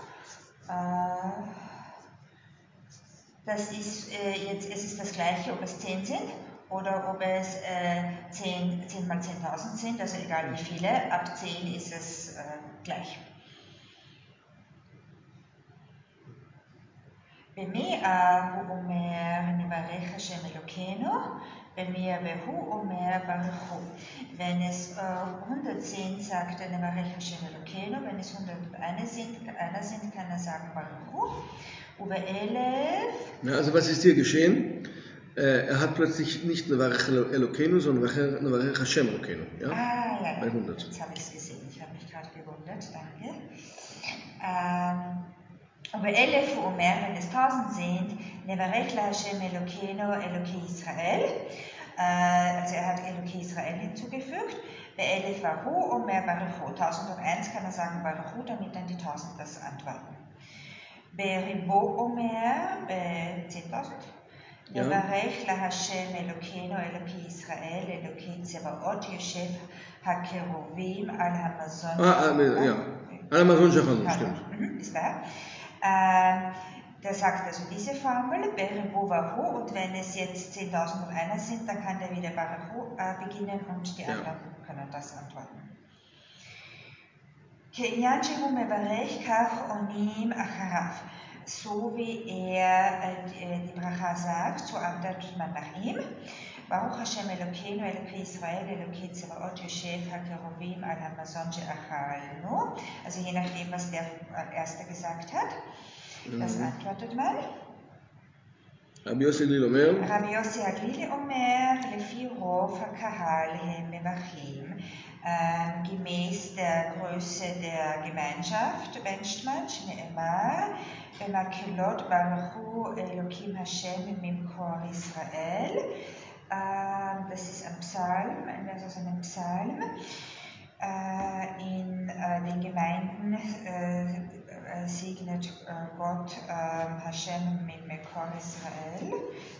Das ist jetzt, es ist das gleiche, ob es 10 sind oder ob es 10 mal 10.000 sind, also egal wie viele, ab 10 ist es gleich. במי הוא אומר נברך השם אלוקינו, במי והוא אומר ברוך הוא. Wenn es 110 sagt er נברך השם אלוקינו, wenn es 101 sind, kann er sagen ברוך הוא. Ja, also was ist hier geschehen? Er hat plötzlich nicht Nevarech Elokeinu, sondern Nevarech Hashem Elokeinu. Ja? Ja, bei 100. Jetzt habe ich es gesehen. Ich habe mich gerade gewundert. Danke. ובאלף הוא אומר, wenn es 1000 sind, נברך להשם אלוקינו, אלוקי ישראל. Also er hat Elokei Israel hinzugefügt. באלף הוא אומר ברוך הוא. 1001 kann er sagen Baruch Hu, damit dann die 1000 das antworten. בריבו אומר, ב-10,000, נברך להשם אלוקינו, אלוקי ישראל, אלוקי צבאות, יושב הקרובים על המזון. על המזון שלנו, stimmt. Ist da. Der sagt also diese Formel, Beribu Wahu, und wenn es jetzt 10.001 sind, dann kann der wieder Baruch beginnen und die anderen können das antworten. כעניין שהוא מברך כך עונים אחריו. So wie er die Bracha sagt, so antwortet man nach ihm. ברוך השם אלוקינו, אלוקי ישראל, אלוקי צבאות, יושב הקרובים על המזון שאכלנו. Also je nachdem, was der Erste gesagt hat, das antwortet man. רבי יוסי הגלילי אומר, רבי יוסי הגלילי אומר, לפי רוב הקהל הם מברכים. Gemäß der Größe der Gemeinschaft wünscht man, Shne'emar, B'makilot Baruch Hu Elokim Hashem Mimkor Israel. Das ist ein Psalm, ein Vers aus einem Psalm. In den Gemeinden segnet Gott Hashem Mimkor Israel.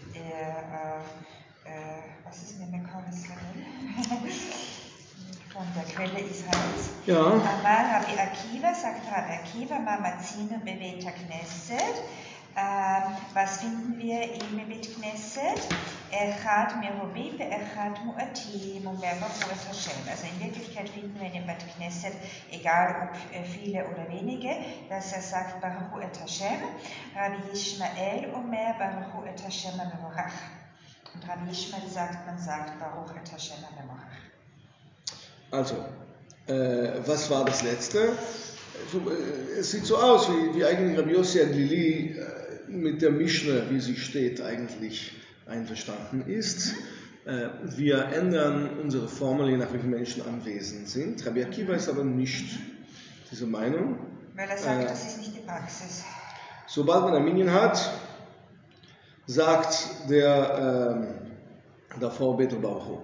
Was ist Mimkor Israel? Von der Quelle Israels. Ja. Amar Rabbi Akiva, sagt Rabbi Akiva, Mamatzino Bebet Knesset. Was finden wir im Bebet Knesset? Echad Merobim, Echad Mu'atim und Merobim Hashem. Also in Wirklichkeit finden wir in dem Bebet Knesset, egal ob viele oder wenige, dass er sagt Baruch Hu et Hashem. Rabbi Yishmael Omer Baruch Hu et Hashem Amemorach. Und Rabbi Yishmael sagt, man sagt Baruch et Hashem Amemorach. Also, was war das letzte? Es sieht so aus, wie eigentlich Rabbi Yossi Aglili mit der Mischna, wie sie steht, eigentlich einverstanden ist. Wir ändern unsere Formel, je nach wie viele Menschen anwesend sind. Rabbi Akiva ist aber nicht diese Meinung. Weil er sagt, das ist nicht die Praxis. Sobald man ein Minyan hat, sagt der Vorbeter Baruch Hu.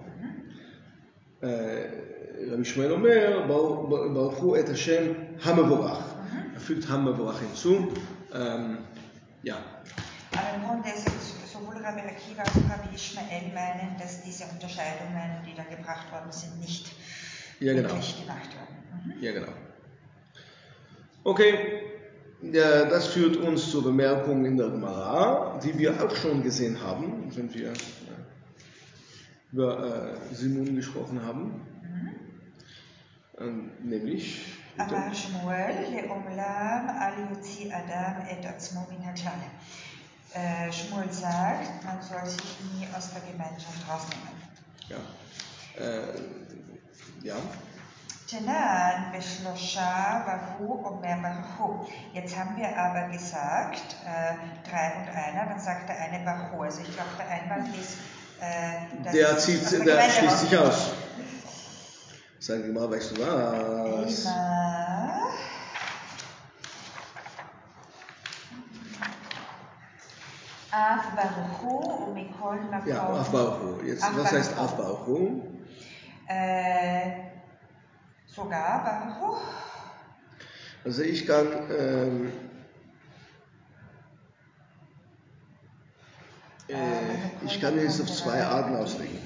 Rabbi Shmuel Omer, Baruch Hu et Hashem HaMevorach. Er fügt HaMevorach hinzu. Ja. Aber im Grunde ist sowohl Rabbi Akiva als auch Rabbi Ishmael meinen, dass diese Unterscheidungen, die da gebracht worden sind, nicht wirklich gemacht werden. Ja, genau. Okay, das führt uns zur Bemerkung in der Gemara, die wir auch schon gesehen haben, wenn wir über Simun gesprochen haben. Nämlich Amar Shmuel le'olam al yutzi adam et atzmo min haklal. Shmuel sagt, man soll sich nie aus der Gemeinschaft rausnehmen. Ja. Tenan beshlosha vahu omer baruch hu. Jetzt haben wir aber gesagt, 3 und 1, dann sagt der eine baruch hu. Also ich glaube, der Einwand ist, der schließt sich aus. Sag mal, weißt du was? Immer. Af Baruchu und Mikol Makom. Ja, Af Baruchu. Jetzt, was heißt Af Baruchu? Sogar Baruchu. Also ich kann es auf zwei Arten auslegen.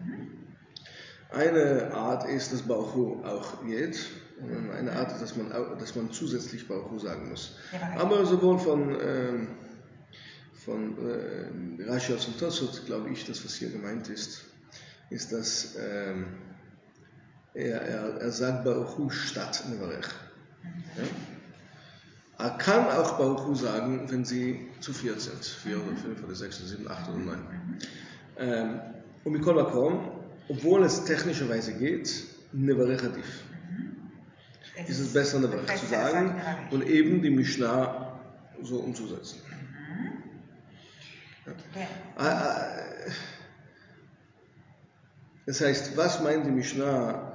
Eine Art ist, dass Baruchu auch geht. Und eine Art ist, dass man zusätzlich Baruchu sagen muss. Aber sowohl von Rashi als und Tosfot, glaube ich, das, was hier gemeint ist, dass er sagt Baruchu statt Nevarech. Ja? Er kann auch Baruchu sagen, wenn sie zu viert sind. 4 oder 5 oder 6 oder 7, 8 oder 9. Und Mikol Makom, obwohl es technischerweise geht, Nevarech Adif. Ist es besser, Nevarech zu sagen und eben die Mishnah so umzusetzen. Ja. Das heißt, was meint die Mishnah?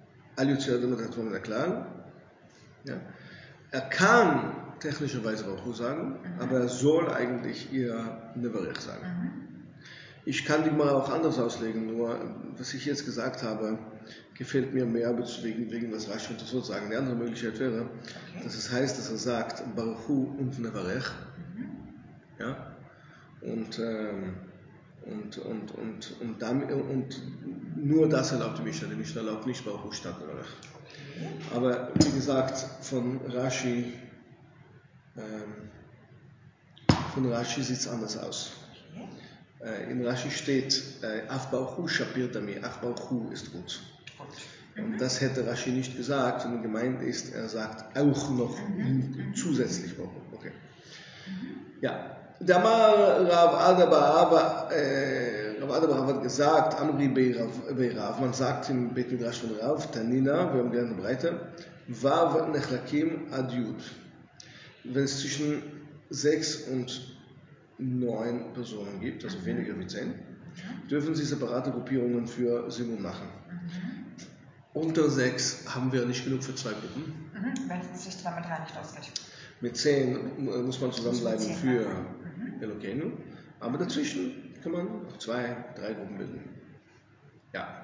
Ja. Er kann technischerweise Baruchu sagen, aber er soll eigentlich eher Nevarech sagen. Ich kann die mal auch anders auslegen, nur was ich jetzt gesagt habe, gefällt mir mehr wegen was Rashi und Tosfot sagen. Die andere Möglichkeit wäre, dass es heißt, dass er sagt Baruchu und Nevarech. Ja? Und nur das erlaubt die Mishnah. Die Mishnah erlaubt nicht Baruchu statt Nevarech. Aber wie gesagt, von Rashi sieht es anders aus. In Rashi steht Af Baruchu Shapir Dami, Af Baruchu ist gut. Und das hätte Rashi nicht gesagt, sondern gemeint ist, er sagt auch noch zusätzlich Baruchu. Okay. Ja. Damar Rav Adabar hat gesagt, Amri Beirav, man sagt im Bet Midrash von Rav, Tanina, wir haben gerne Breite, Vav Nechlakim Ad Yud. Wenn es zwischen 6 und 9 Personen gibt, also weniger wie 10, dürfen sie separate Gruppierungen für Simon machen. Unter 6 haben wir nicht genug für 2 Gruppen. Weil es sich 2 mit 3 nicht ausreicht. Mit 10 muss man zusammenbleiben für Elokeinu, aber dazwischen kann man auch 2, 3 Gruppen bilden. Ja.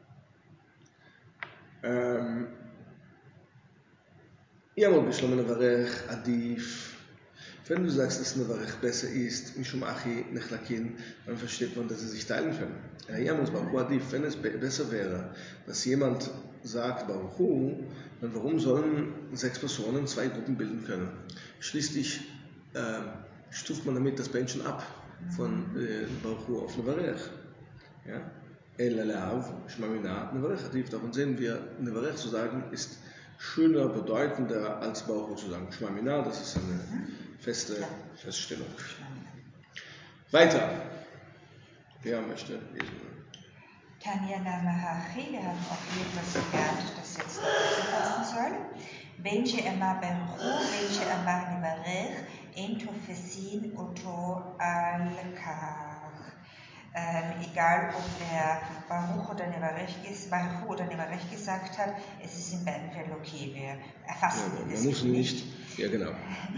Yamol Bishlam Nevarech Adif. Wenn du sagst, dass Nevarech besser ist, Mishum Achi Nechlakin, dann versteht man, dass sie sich teilen können. Yamol Baruchu Adif. Wenn es besser wäre, dass jemand sagt Baruchu, dann warum sollen 6 Personen 2 Gruppen bilden können? Schließlich stuft man damit das Menschen ab von Baruchu auf Nevarech. Ja? El Alav, Shmamina, Nevarech Adif. Davon sehen wir, Nevarech zu sagen, ist schöner, bedeutender als Baruchu zu sagen. Shmamina, das ist eine feste Feststellung. Weiter. Wer möchte lesen? Tanja Namahachi, wir haben auch hier etwas gelernt, das jetzt noch passen soll. Benche Emma Baruchu, Benche Emma Nevarech, Ento Fessin, Otto Al-Kach. Egal, ob er Baruchu oder Nevarech gesagt hat, es ist in beiden Fällen okay. Wir erfassen man muss nicht. Ja, genau.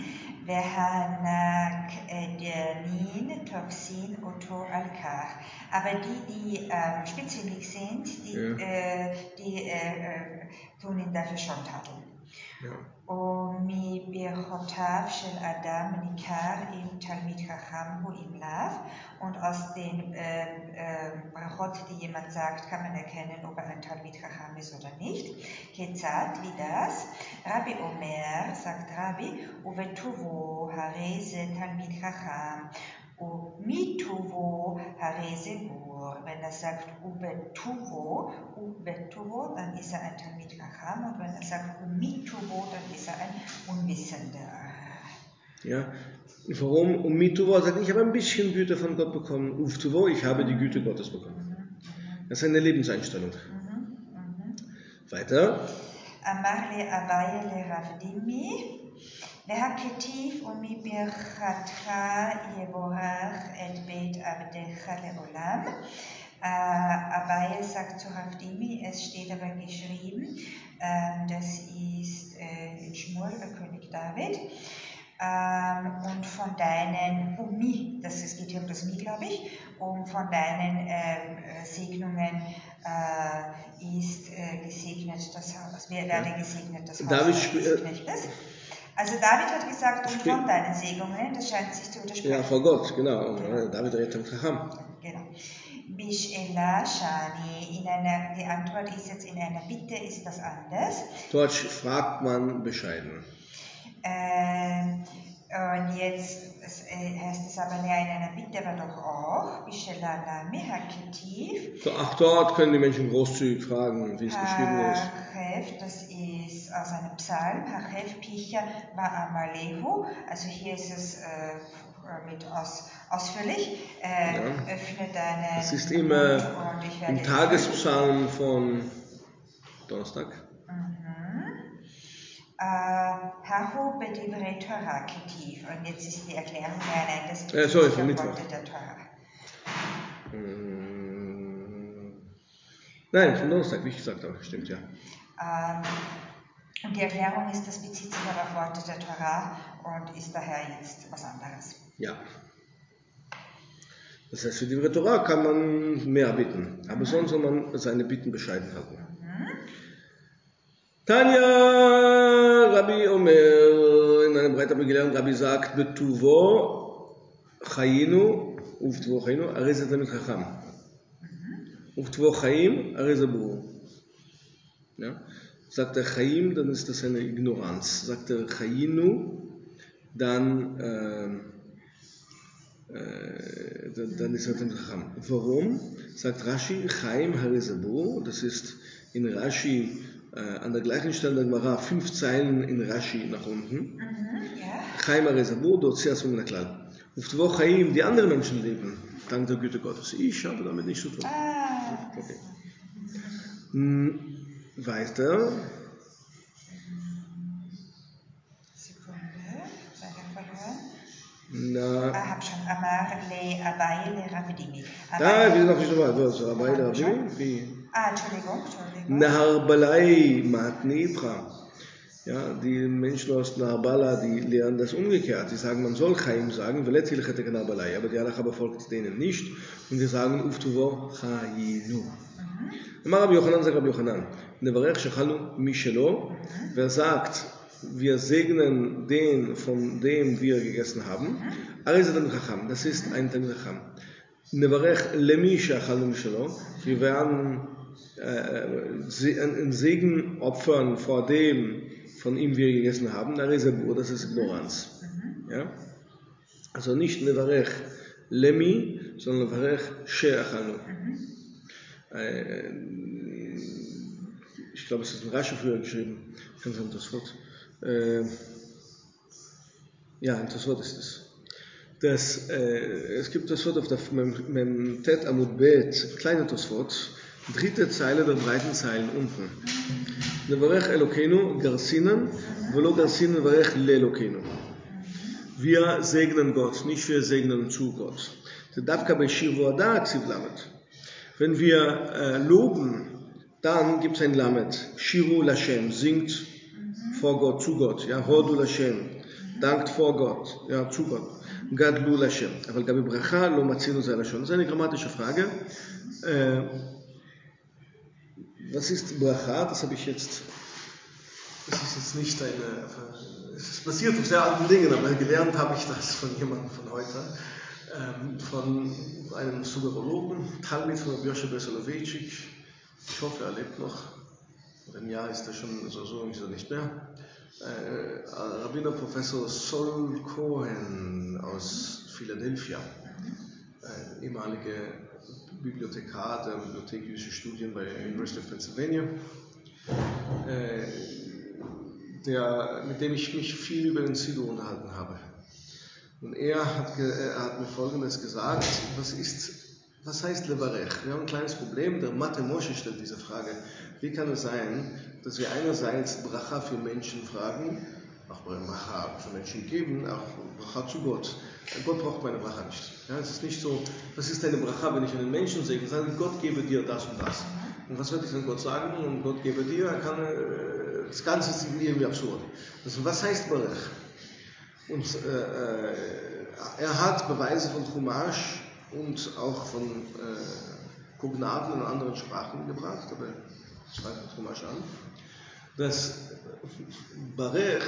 Vehanak Dernin, Toxin, Otto Al-Kach. Aber die spitzfindig sind, die tun ihn dafür schon tadeln. ומברכותיו של אדם ניכר אם תלמיד חכם הוא אם לאו, und aus den Brachot, die jemand sagt, kann man erkennen, ob er ein Talmid Chacham ist oder nicht. Ketzad, wie das? Rabbi Omer, sagt Rabbi, Uvetuvo hareze Talmid Chacham, Umituvo hareze Gur. Wenn er sagt Uvetuvo, dann ist er ein Talmid Chacham, und wenn er sagt Umituvo, dann ist er ein Unwissender. Ja. Warum? Umituvo sagt, ich habe ein bisschen Güte von Gott bekommen. Uftuvo, ich habe die Güte Gottes bekommen. Das ist eine Lebenseinstellung. Weiter. Amar le Abaye le Rav Dimi, והכתיב ומברכתך יבורך את בית עבדך לעולם. Abaye sagt zu Rav Dimi, es steht aber geschrieben, Das ist Schmur über König David. Und von deinen, es geht hier um das Mi, glaube ich, von deinen Segnungen ist gesegnet das Haus, werde gesegnet das Haus des Knechtes. Also David hat gesagt, von deinen Segnungen, das scheint sich zu widersprechen. Ja, vor Gott, genau. David hat ja Chacham. Genau. Bishellah Shani, die Antwort ist jetzt in einer Bitte, ist das anders. Dort fragt man bescheiden. Und jetzt heißt es aber in einer Bitte, aber doch auch, Bishellah Nami Haketiv. So, dort können die Menschen großzügig fragen, wie es geschrieben ist. Hachef, das ist aus einem Psalm, Hachef Picha wa Amalehu, also hier ist es ausführlich, öffne deinen Das ist immer und ich werde im Tagespsalm von Donnerstag. Hahu bedivrei Torah ketiv. Und jetzt ist die Erklärung, nein, das geht nicht von Mittwoch. Worte der Torah. Nein, von Donnerstag, wie ich gesagt habe, stimmt ja. Und die Erklärung ist, das bezieht sich aber auf Worte der Torah und ist daher jetzt was anderes. Ja. Das heißt, für die Torah kann man mehr bitten, aber sonst soll man seine Bitten bescheiden halten. Tanja, Rabbi Omer, in einem Breit habe ich gelernt, Rabbi sagt, Betuvo Chayinu, Uftuvo Chayinu, Areze Tamid Chacham. Uftuvo Chayim, Areze Buru. Ja? Sagt er Chayim, dann ist das eine Ignoranz. Sagt er Chayinu, dann ist er Tamid Chacham. Warum? Sagt Rashi, Chaim, Areze Buru, das ist in Rashi, an der gleichen Stelle der Gemara 5 Zeilen in Rashi nach unten. Chaim Arezabur, dort sehr zum Naklal. Auf wo Chaim die anderen Menschen leben, dank der Güte Gottes. Ich habe damit nichts zu tun. Okay. Weiter. Sekunde, leider verloren. Na. Hab schon Amar le Abaye le Rabidimi. Wir sind noch nicht so weit. So, Abaye le Rabidimi. Entschuldigung. Naharbalai Matnipra. Ja, die Menschen aus Naharbala, die lernen das umgekehrt. Die sagen, man soll Chaim sagen, aber die Allah befolgt denen nicht. Und die sagen, Uftuvo Chayinu. Rabbi Yochanan sagt Rabbi Yochanan, Nevarech Shechalnu Mishelo, wer sagt, wir segnen den, von dem wir gegessen haben, das ist ein Tamid Chacham. Nevarech Lemi Shechalnu Mishelo, wir werden einen Segen opfern vor dem, von ihm wir gegessen haben, das ist Ignoranz. Ja? Also nicht Nevarech Lemi, sondern Nevarech She'achanu. Ich glaube, es ist in Rashi früher geschrieben. Ich kann sagen, das Wort. Ja, das Wort ist es. Es gibt das Wort auf der Memtet Amud Bet, kleine Tosfot, dritte Zeile der breiten Zeilen unten. Nevarech Elokeinu Garsinan, velo Garsinan Nevarech Lelokeinu. Wir segnen Gott, nicht wir segnen zu Gott. Davka bei Shir Vo'ada Ksiv Lamed. Wenn wir loben, dann gibt es ein Lamed. Shiru Lashem, singt vor Gott, zu Gott. Ja, Hodu Lashem, dankt vor Gott, ja, zu Gott. Gadlu Lashem. Aber Gabi Bracha lo matzinu ze Lashon. Das ist eine grammatische Frage. Was ist Bracha? Das ist jetzt nicht es basiert auf sehr alten Dingen, aber gelernt habe ich das von jemandem von heute. Von einem Sumerologen, Talmid von Rabbi Yoshe Soloveitchik. Ich hoffe, er lebt noch. Wenn ja, ist er schon so ist er nicht mehr. Rabbiner Professor Sol Cohen aus Philadelphia, ehemalige Bibliothekar der Bibliothek Jüdische Studien bei University of Pennsylvania, mit dem ich mich viel über den Siddur unterhalten habe. Und er hat mir Folgendes gesagt, was heißt Levarech? Wir haben ein kleines Problem, der Mathe Moshe stellt diese Frage. Wie kann es sein, dass wir einerseits Bracha für Menschen fragen, auch Bracha für Menschen geben, auch Bracha zu Gott. Gott braucht meine Bracha nicht. Ja, es ist nicht so, was ist deine Bracha, wenn ich einen Menschen segne? Sage, Gott gebe dir das und das. Und was wird ich dann Gott sagen? Und Gott gebe dir, er kann, das Ganze ist irgendwie absurd. Also, was heißt Barech? Und er hat Beweise von Chumash und auch von Kognaten in anderen Sprachen gebracht, aber ich schreibe mit Chumash an, dass Barech,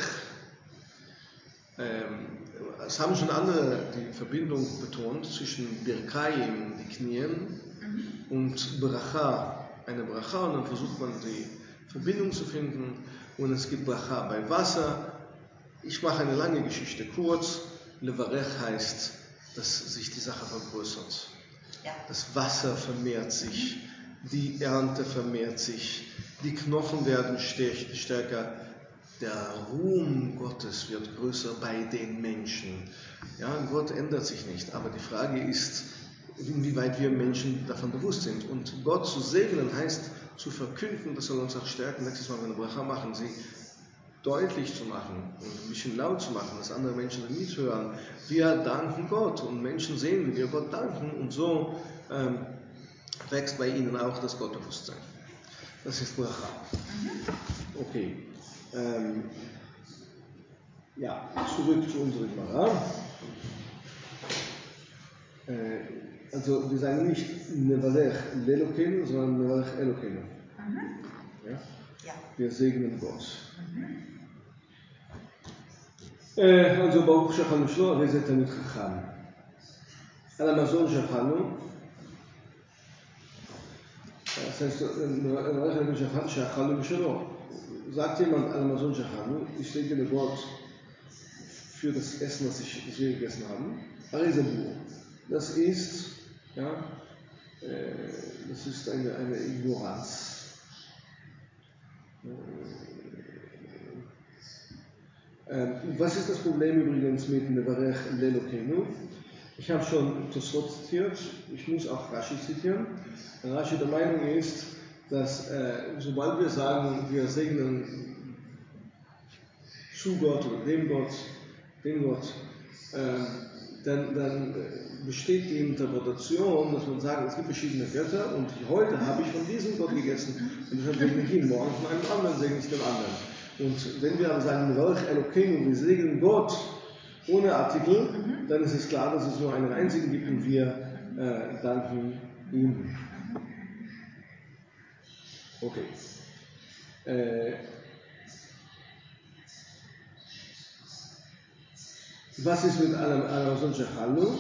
es haben schon andere die Verbindung betont zwischen Birkayim, die Knien, und Bracha, eine Bracha, und dann versucht man die Verbindung zu finden, und es gibt Bracha bei Wasser. Ich mache eine lange Geschichte kurz. Levarech heißt, dass sich die Sache vergrößert. Ja. Das Wasser vermehrt sich, die Ernte vermehrt sich, die Knochen werden stärker. Der Ruhm Gottes wird größer bei den Menschen. Ja, Gott ändert sich nicht, aber die Frage ist, inwieweit wir Menschen davon bewusst sind. Und Gott zu segnen heißt, zu verkünden, das soll uns auch stärken. Nächstes Mal, wenn wir Bracha machen, sie deutlich zu machen und ein bisschen laut zu machen, dass andere Menschen mithören. Wir danken Gott und Menschen sehen, wie wir Gott danken, und so wächst bei ihnen auch das Gottbewusstsein. Das ist Bracha. Okay. Zurück zu unserer Gemara. Also wir sagen nicht Nevarech Lelokeinu, sondern Nevarech Elokeinu. Ja? Wir segnen Gott. Also Baruch Shachanu Shlo, Arezet Tamid Chacham. Al Amazon Shachanu. Das heißt, Nevarech Elokeinu Shachanu Shlo. Sagt jemand Al Amazon Shachanu, ich segne Gott für das Essen, das wir gegessen haben. Arezabur. Das ist eine Ignoranz. Was ist das Problem übrigens mit Nevarech Lelokeinu? Ich habe schon Tosfot zitiert, ich muss auch Rashi zitieren. Rashi der Meinung ist, dass sobald wir sagen, wir segnen zu Gott oder dem Gott, dann besteht die Interpretation, dass man sagt, es gibt verschiedene Götter und heute habe ich von diesem Gott gegessen und deshalb segne ich ihn, morgen von einem anderen segne ich den anderen. Und wenn wir aber sagen, Nevarech Elokeinu, wir segnen Gott ohne Artikel, dann ist es klar, dass es nur einen einzigen gibt und wir danken ihm. Okay. Was ist mit Al-Amazon Shachanu?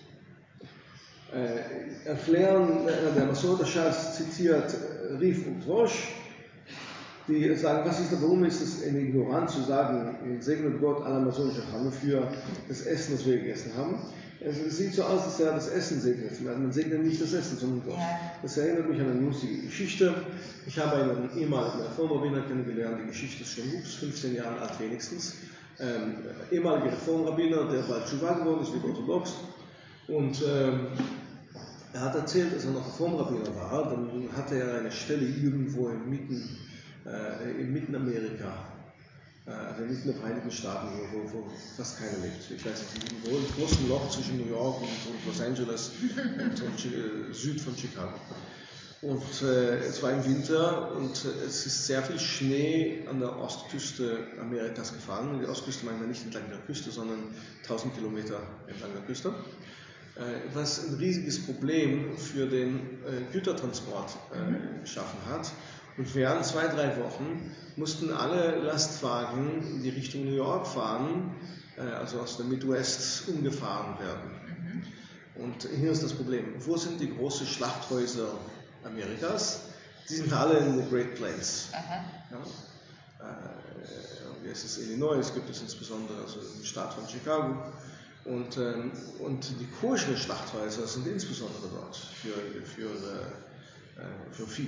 Erklären, der Masor Shas zitiert Rif und Rosh, die sagen, warum ist es eine Ignoranz zu sagen, segnet Gott Al-Amazon Shachanu für das Essen, das wir gegessen haben. Es sieht so aus, als er das Essen segnet. Man segnet nicht das Essen, sondern Gott. Das erinnert mich an eine lustige Geschichte. Ich habe einen ehemaligen Reformrabbiner kennengelernt, die Geschichte ist schon 15 Jahre alt wenigstens. Ehemaliger Reformrabbiner, der bald Tshuva geworden ist, wie orthodox. Und er hat erzählt, dass er noch Reformrabbiner war. Dann hatte er eine Stelle irgendwo in Mittenamerika, also mitten in den Vereinigten Staaten, wo fast keiner lebt. Ich weiß nicht, irgendwo im großen Loch zwischen New York und Los Angeles und Süd von Chicago. Und es war im Winter und es ist sehr viel Schnee an der Ostküste Amerikas gefallen. Die Ostküste meinen wir nicht entlang der Küste, sondern 1000 Kilometer entlang der Küste. Was ein riesiges Problem für den Gütertransport geschaffen hat. Und während 2-3 Wochen mussten alle Lastwagen in die Richtung New York fahren, also aus der Midwest umgefahren werden. Und hier ist das Problem. Wo sind die großen Schlachthäuser Amerikas? Die sind alle in den Great Plains. Es ist Illinois, gibt es insbesondere also im Staat von Chicago. Und die koscheren Schlachthäuser sind insbesondere dort für Vieh.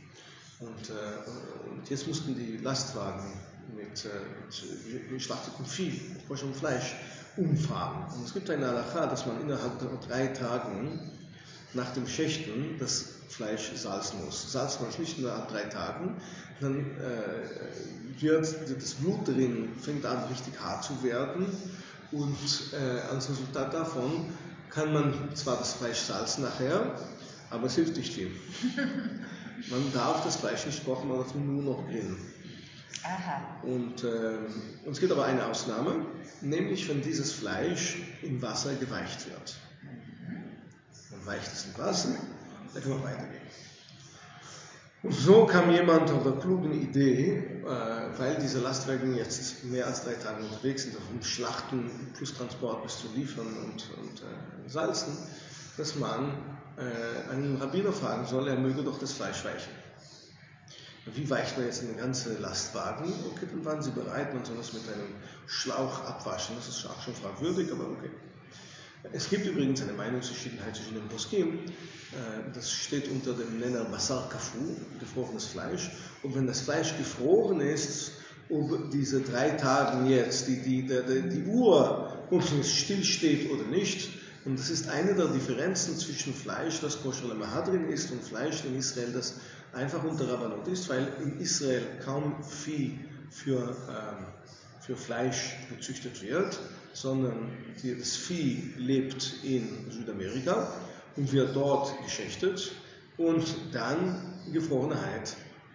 Und jetzt mussten die Lastwagen mit geschlachtetem Vieh, mit koschem Fleisch umfahren. Und es gibt eine Halacha, dass man innerhalb von 3 Tagen nach dem Schächten das Fleisch salzen muss. Salzt man es nicht innerhalb 3 Tagen, dann wird das Blut drin, fängt an richtig hart zu werden. Und als Resultat davon kann man zwar das Fleisch salzen nachher, aber es hilft nicht viel. Man darf das Fleisch nicht kochen, man darf nur noch grillen. Aha. Und es gibt aber eine Ausnahme, nämlich wenn dieses Fleisch im Wasser geweicht wird. Man weicht es im Wasser, dann kann man weitergehen. Und so kam jemand auf der klugen Idee, weil diese Lastwagen jetzt mehr als 3 Tage unterwegs sind, um Schlachten plus Transport bis zu liefern und salzen, dass man einen Rabbiner fragen soll, er möge doch das Fleisch weichen. Wie weicht man jetzt eine ganze Lastwagen? Okay, dann waren sie bereit, man soll das mit einem Schlauch abwaschen. Das ist auch schon fragwürdig, aber okay. Es gibt übrigens eine Meinungsverschiedenheit zwischen den Poskim. Das steht unter dem Nenner Basar Kafu, gefrorenes Fleisch. Und wenn das Fleisch gefroren ist, ob diese 3 Tage jetzt die Uhr, ob es stillsteht oder nicht. Und das ist eine der Differenzen zwischen Fleisch, das Kosher Lemahadrin ist, und Fleisch in Israel, das einfach unter Rabbanut ist, weil in Israel kaum Vieh für Fleisch gezüchtet wird, sondern das Vieh lebt in Südamerika und wird dort geschächtet und dann Gefrorenheit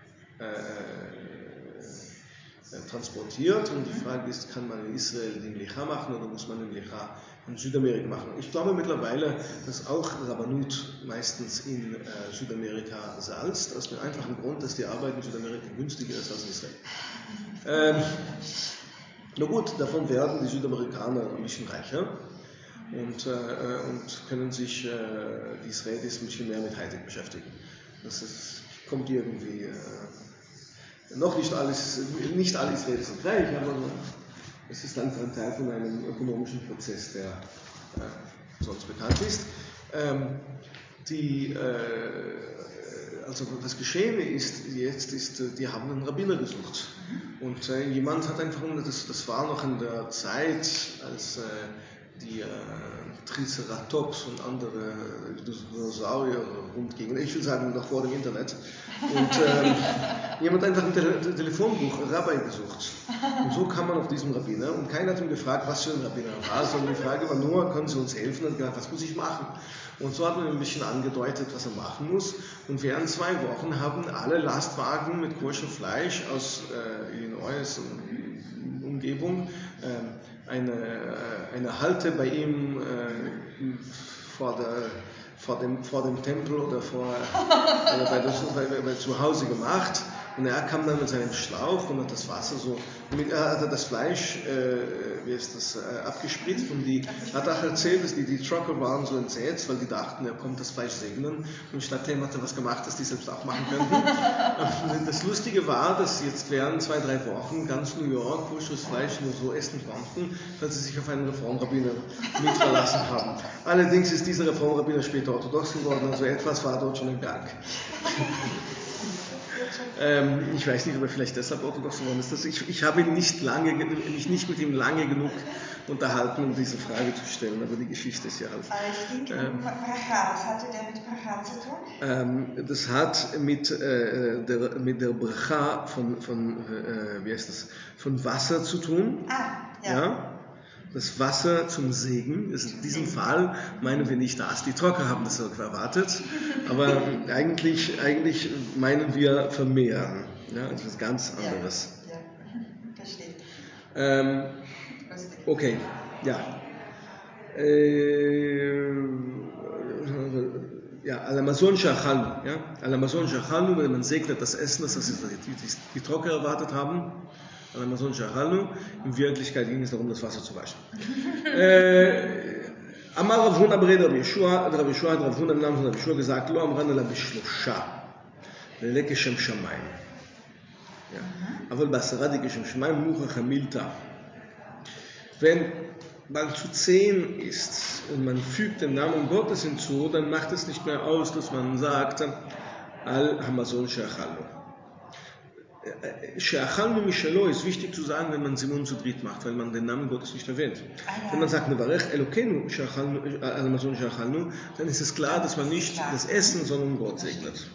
transportiert. Und die Frage ist, kann man in Israel den Lecha machen oder muss man den Lecha in Südamerika machen? Ich glaube mittlerweile, dass auch Rabbanut meistens in Südamerika salzt, aus dem einfachen Grund, dass die Arbeit in Südamerika günstiger ist als in Israel. Na gut, davon werden die Südamerikaner ein bisschen reicher und können sich die Israelis ein bisschen mehr mit Hightech beschäftigen. Kommt irgendwie noch nicht alle Israelis sind reich, aber es ist einfach ein Teil von einem ökonomischen Prozess, der sonst bekannt ist. Also das Geschehene ist jetzt, die haben einen Rabbiner gesucht. Und jemand hat einfach, das war noch in der Zeit, als die Triceratops und andere Dinosaurier rumgingen. Ich will sagen, noch vor dem Internet. Und jemand hat einfach im Telefonbuch Rabbi gesucht. Und so kam man auf diesen Rabbiner. Und keiner hat ihn gefragt, was für ein Rabbiner er war, sondern die Frage war nur, können Sie uns helfen? Und gesagt, was muss ich machen? Und so hat man ein bisschen angedeutet, was er machen muss. Und während 2 Wochen haben alle Lastwagen mit koscher Fleisch aus Illinois und Umgebung eine Halte bei ihm vor dem Tempel oder bei zu Hause gemacht. Und er kam dann mit seinem Schlauch und hat das Wasser hat das Fleisch, abgespritzt. Und hat auch erzählt, dass die Trucker waren so entsetzt, weil die dachten, er kommt das Fleisch segnen. Und stattdem hat er was gemacht, das die selbst auch machen könnten. Und das Lustige war, dass jetzt während 2-3 Wochen ganz New York kosches Fleisch nur so essen konnten, weil sie sich auf einen Reformrabbiner mit verlassen haben. Allerdings ist dieser Reformrabbiner später orthodox geworden, also etwas war dort schon im Berg. Ich weiß nicht, ob er vielleicht deshalb orthodox geworden ist. Ich habe mich nicht mit ihm lange genug unterhalten, um diese Frage zu stellen, aber die Geschichte ist ja alt. Es ging um Bracha. Was hatte der mit Bracha zu tun? Das hat mit der Bracha von Wasser zu tun. Ja. Das Wasser zum Segen ist in diesem Fall, meinen wir nicht das. Die Trocker haben das erwartet, aber eigentlich meinen wir vermehren. Ja, das ist ganz anderes. Ja, verstehe. Okay, ja. Al-Amazon Sha'achalnu. Al-Amazon Sha'achalnu, wenn man segnet das Essen, das die Trocker erwartet haben. Al-Amazon Sha'achalnu. In Wirklichkeit ging es darum, das Wasser zu waschen. Amar Rav Huna bered Rav Yeshua, hat Rav Huna im Namen von Rav Yeshua gesagt, Lo amran ela b'shlosha, lele keshem shamayim. Aber b'asara di keshem shamayim muchach hamilta. Wenn man zu 10 ist und man fügt den Namen Gottes hinzu, dann macht es nicht mehr aus, dass man sagt, Al-Amazon Sha'achalnu. She'achalnu mishalo ist wichtig zu sagen, wenn man Simon zu dritt macht, weil man den Namen Gottes nicht erwähnt. Wenn man sagt, Nevarech Elokeinu al-Amazon She'achalnu, dann ist es klar, dass man nicht das Essen, sondern Gott segnet.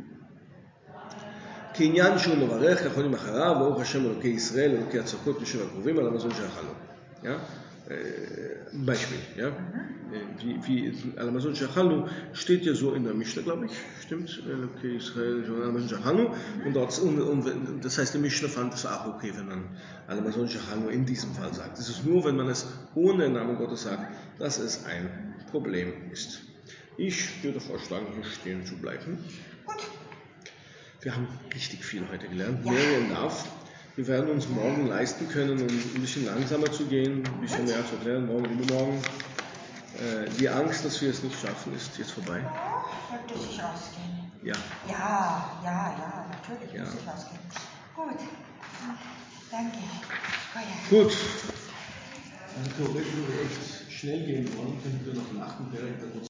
Kinyan shu Nevarech, Achonim acharav, Baruch Hashem Elokei Yisrael, Elokei Atzakot, Yoshev HaKruvim, al-Amazon She'achalnu. Ja? Beispiel, ja? Wie Alamazon Shachanu steht ja so in der Mishnah, glaube ich, stimmt? Okay, Israel, Alamazon Shachanu. Und das heißt, die Mishnah fand es auch okay, wenn man Alamazon Shachanu in diesem Fall sagt. Es ist nur, wenn man es ohne den Namen Gottes sagt, dass es ein Problem ist. Ich würde vorschlagen, hier stehen zu bleiben. Gut. Wir haben richtig viel heute gelernt. Miriam darf. Wir werden uns morgen leisten können, um ein bisschen langsamer zu gehen, ein bisschen mehr zu erklären, morgen, übermorgen. Die Angst, dass wir es nicht schaffen, ist jetzt vorbei. Wird sich ausgehen. Ja. Ja, natürlich wird sich ausgehen. Gut. Danke. Gut. Also theoretisch würde echt schnell gehen wollen, könnten wir noch einen 8. Direkt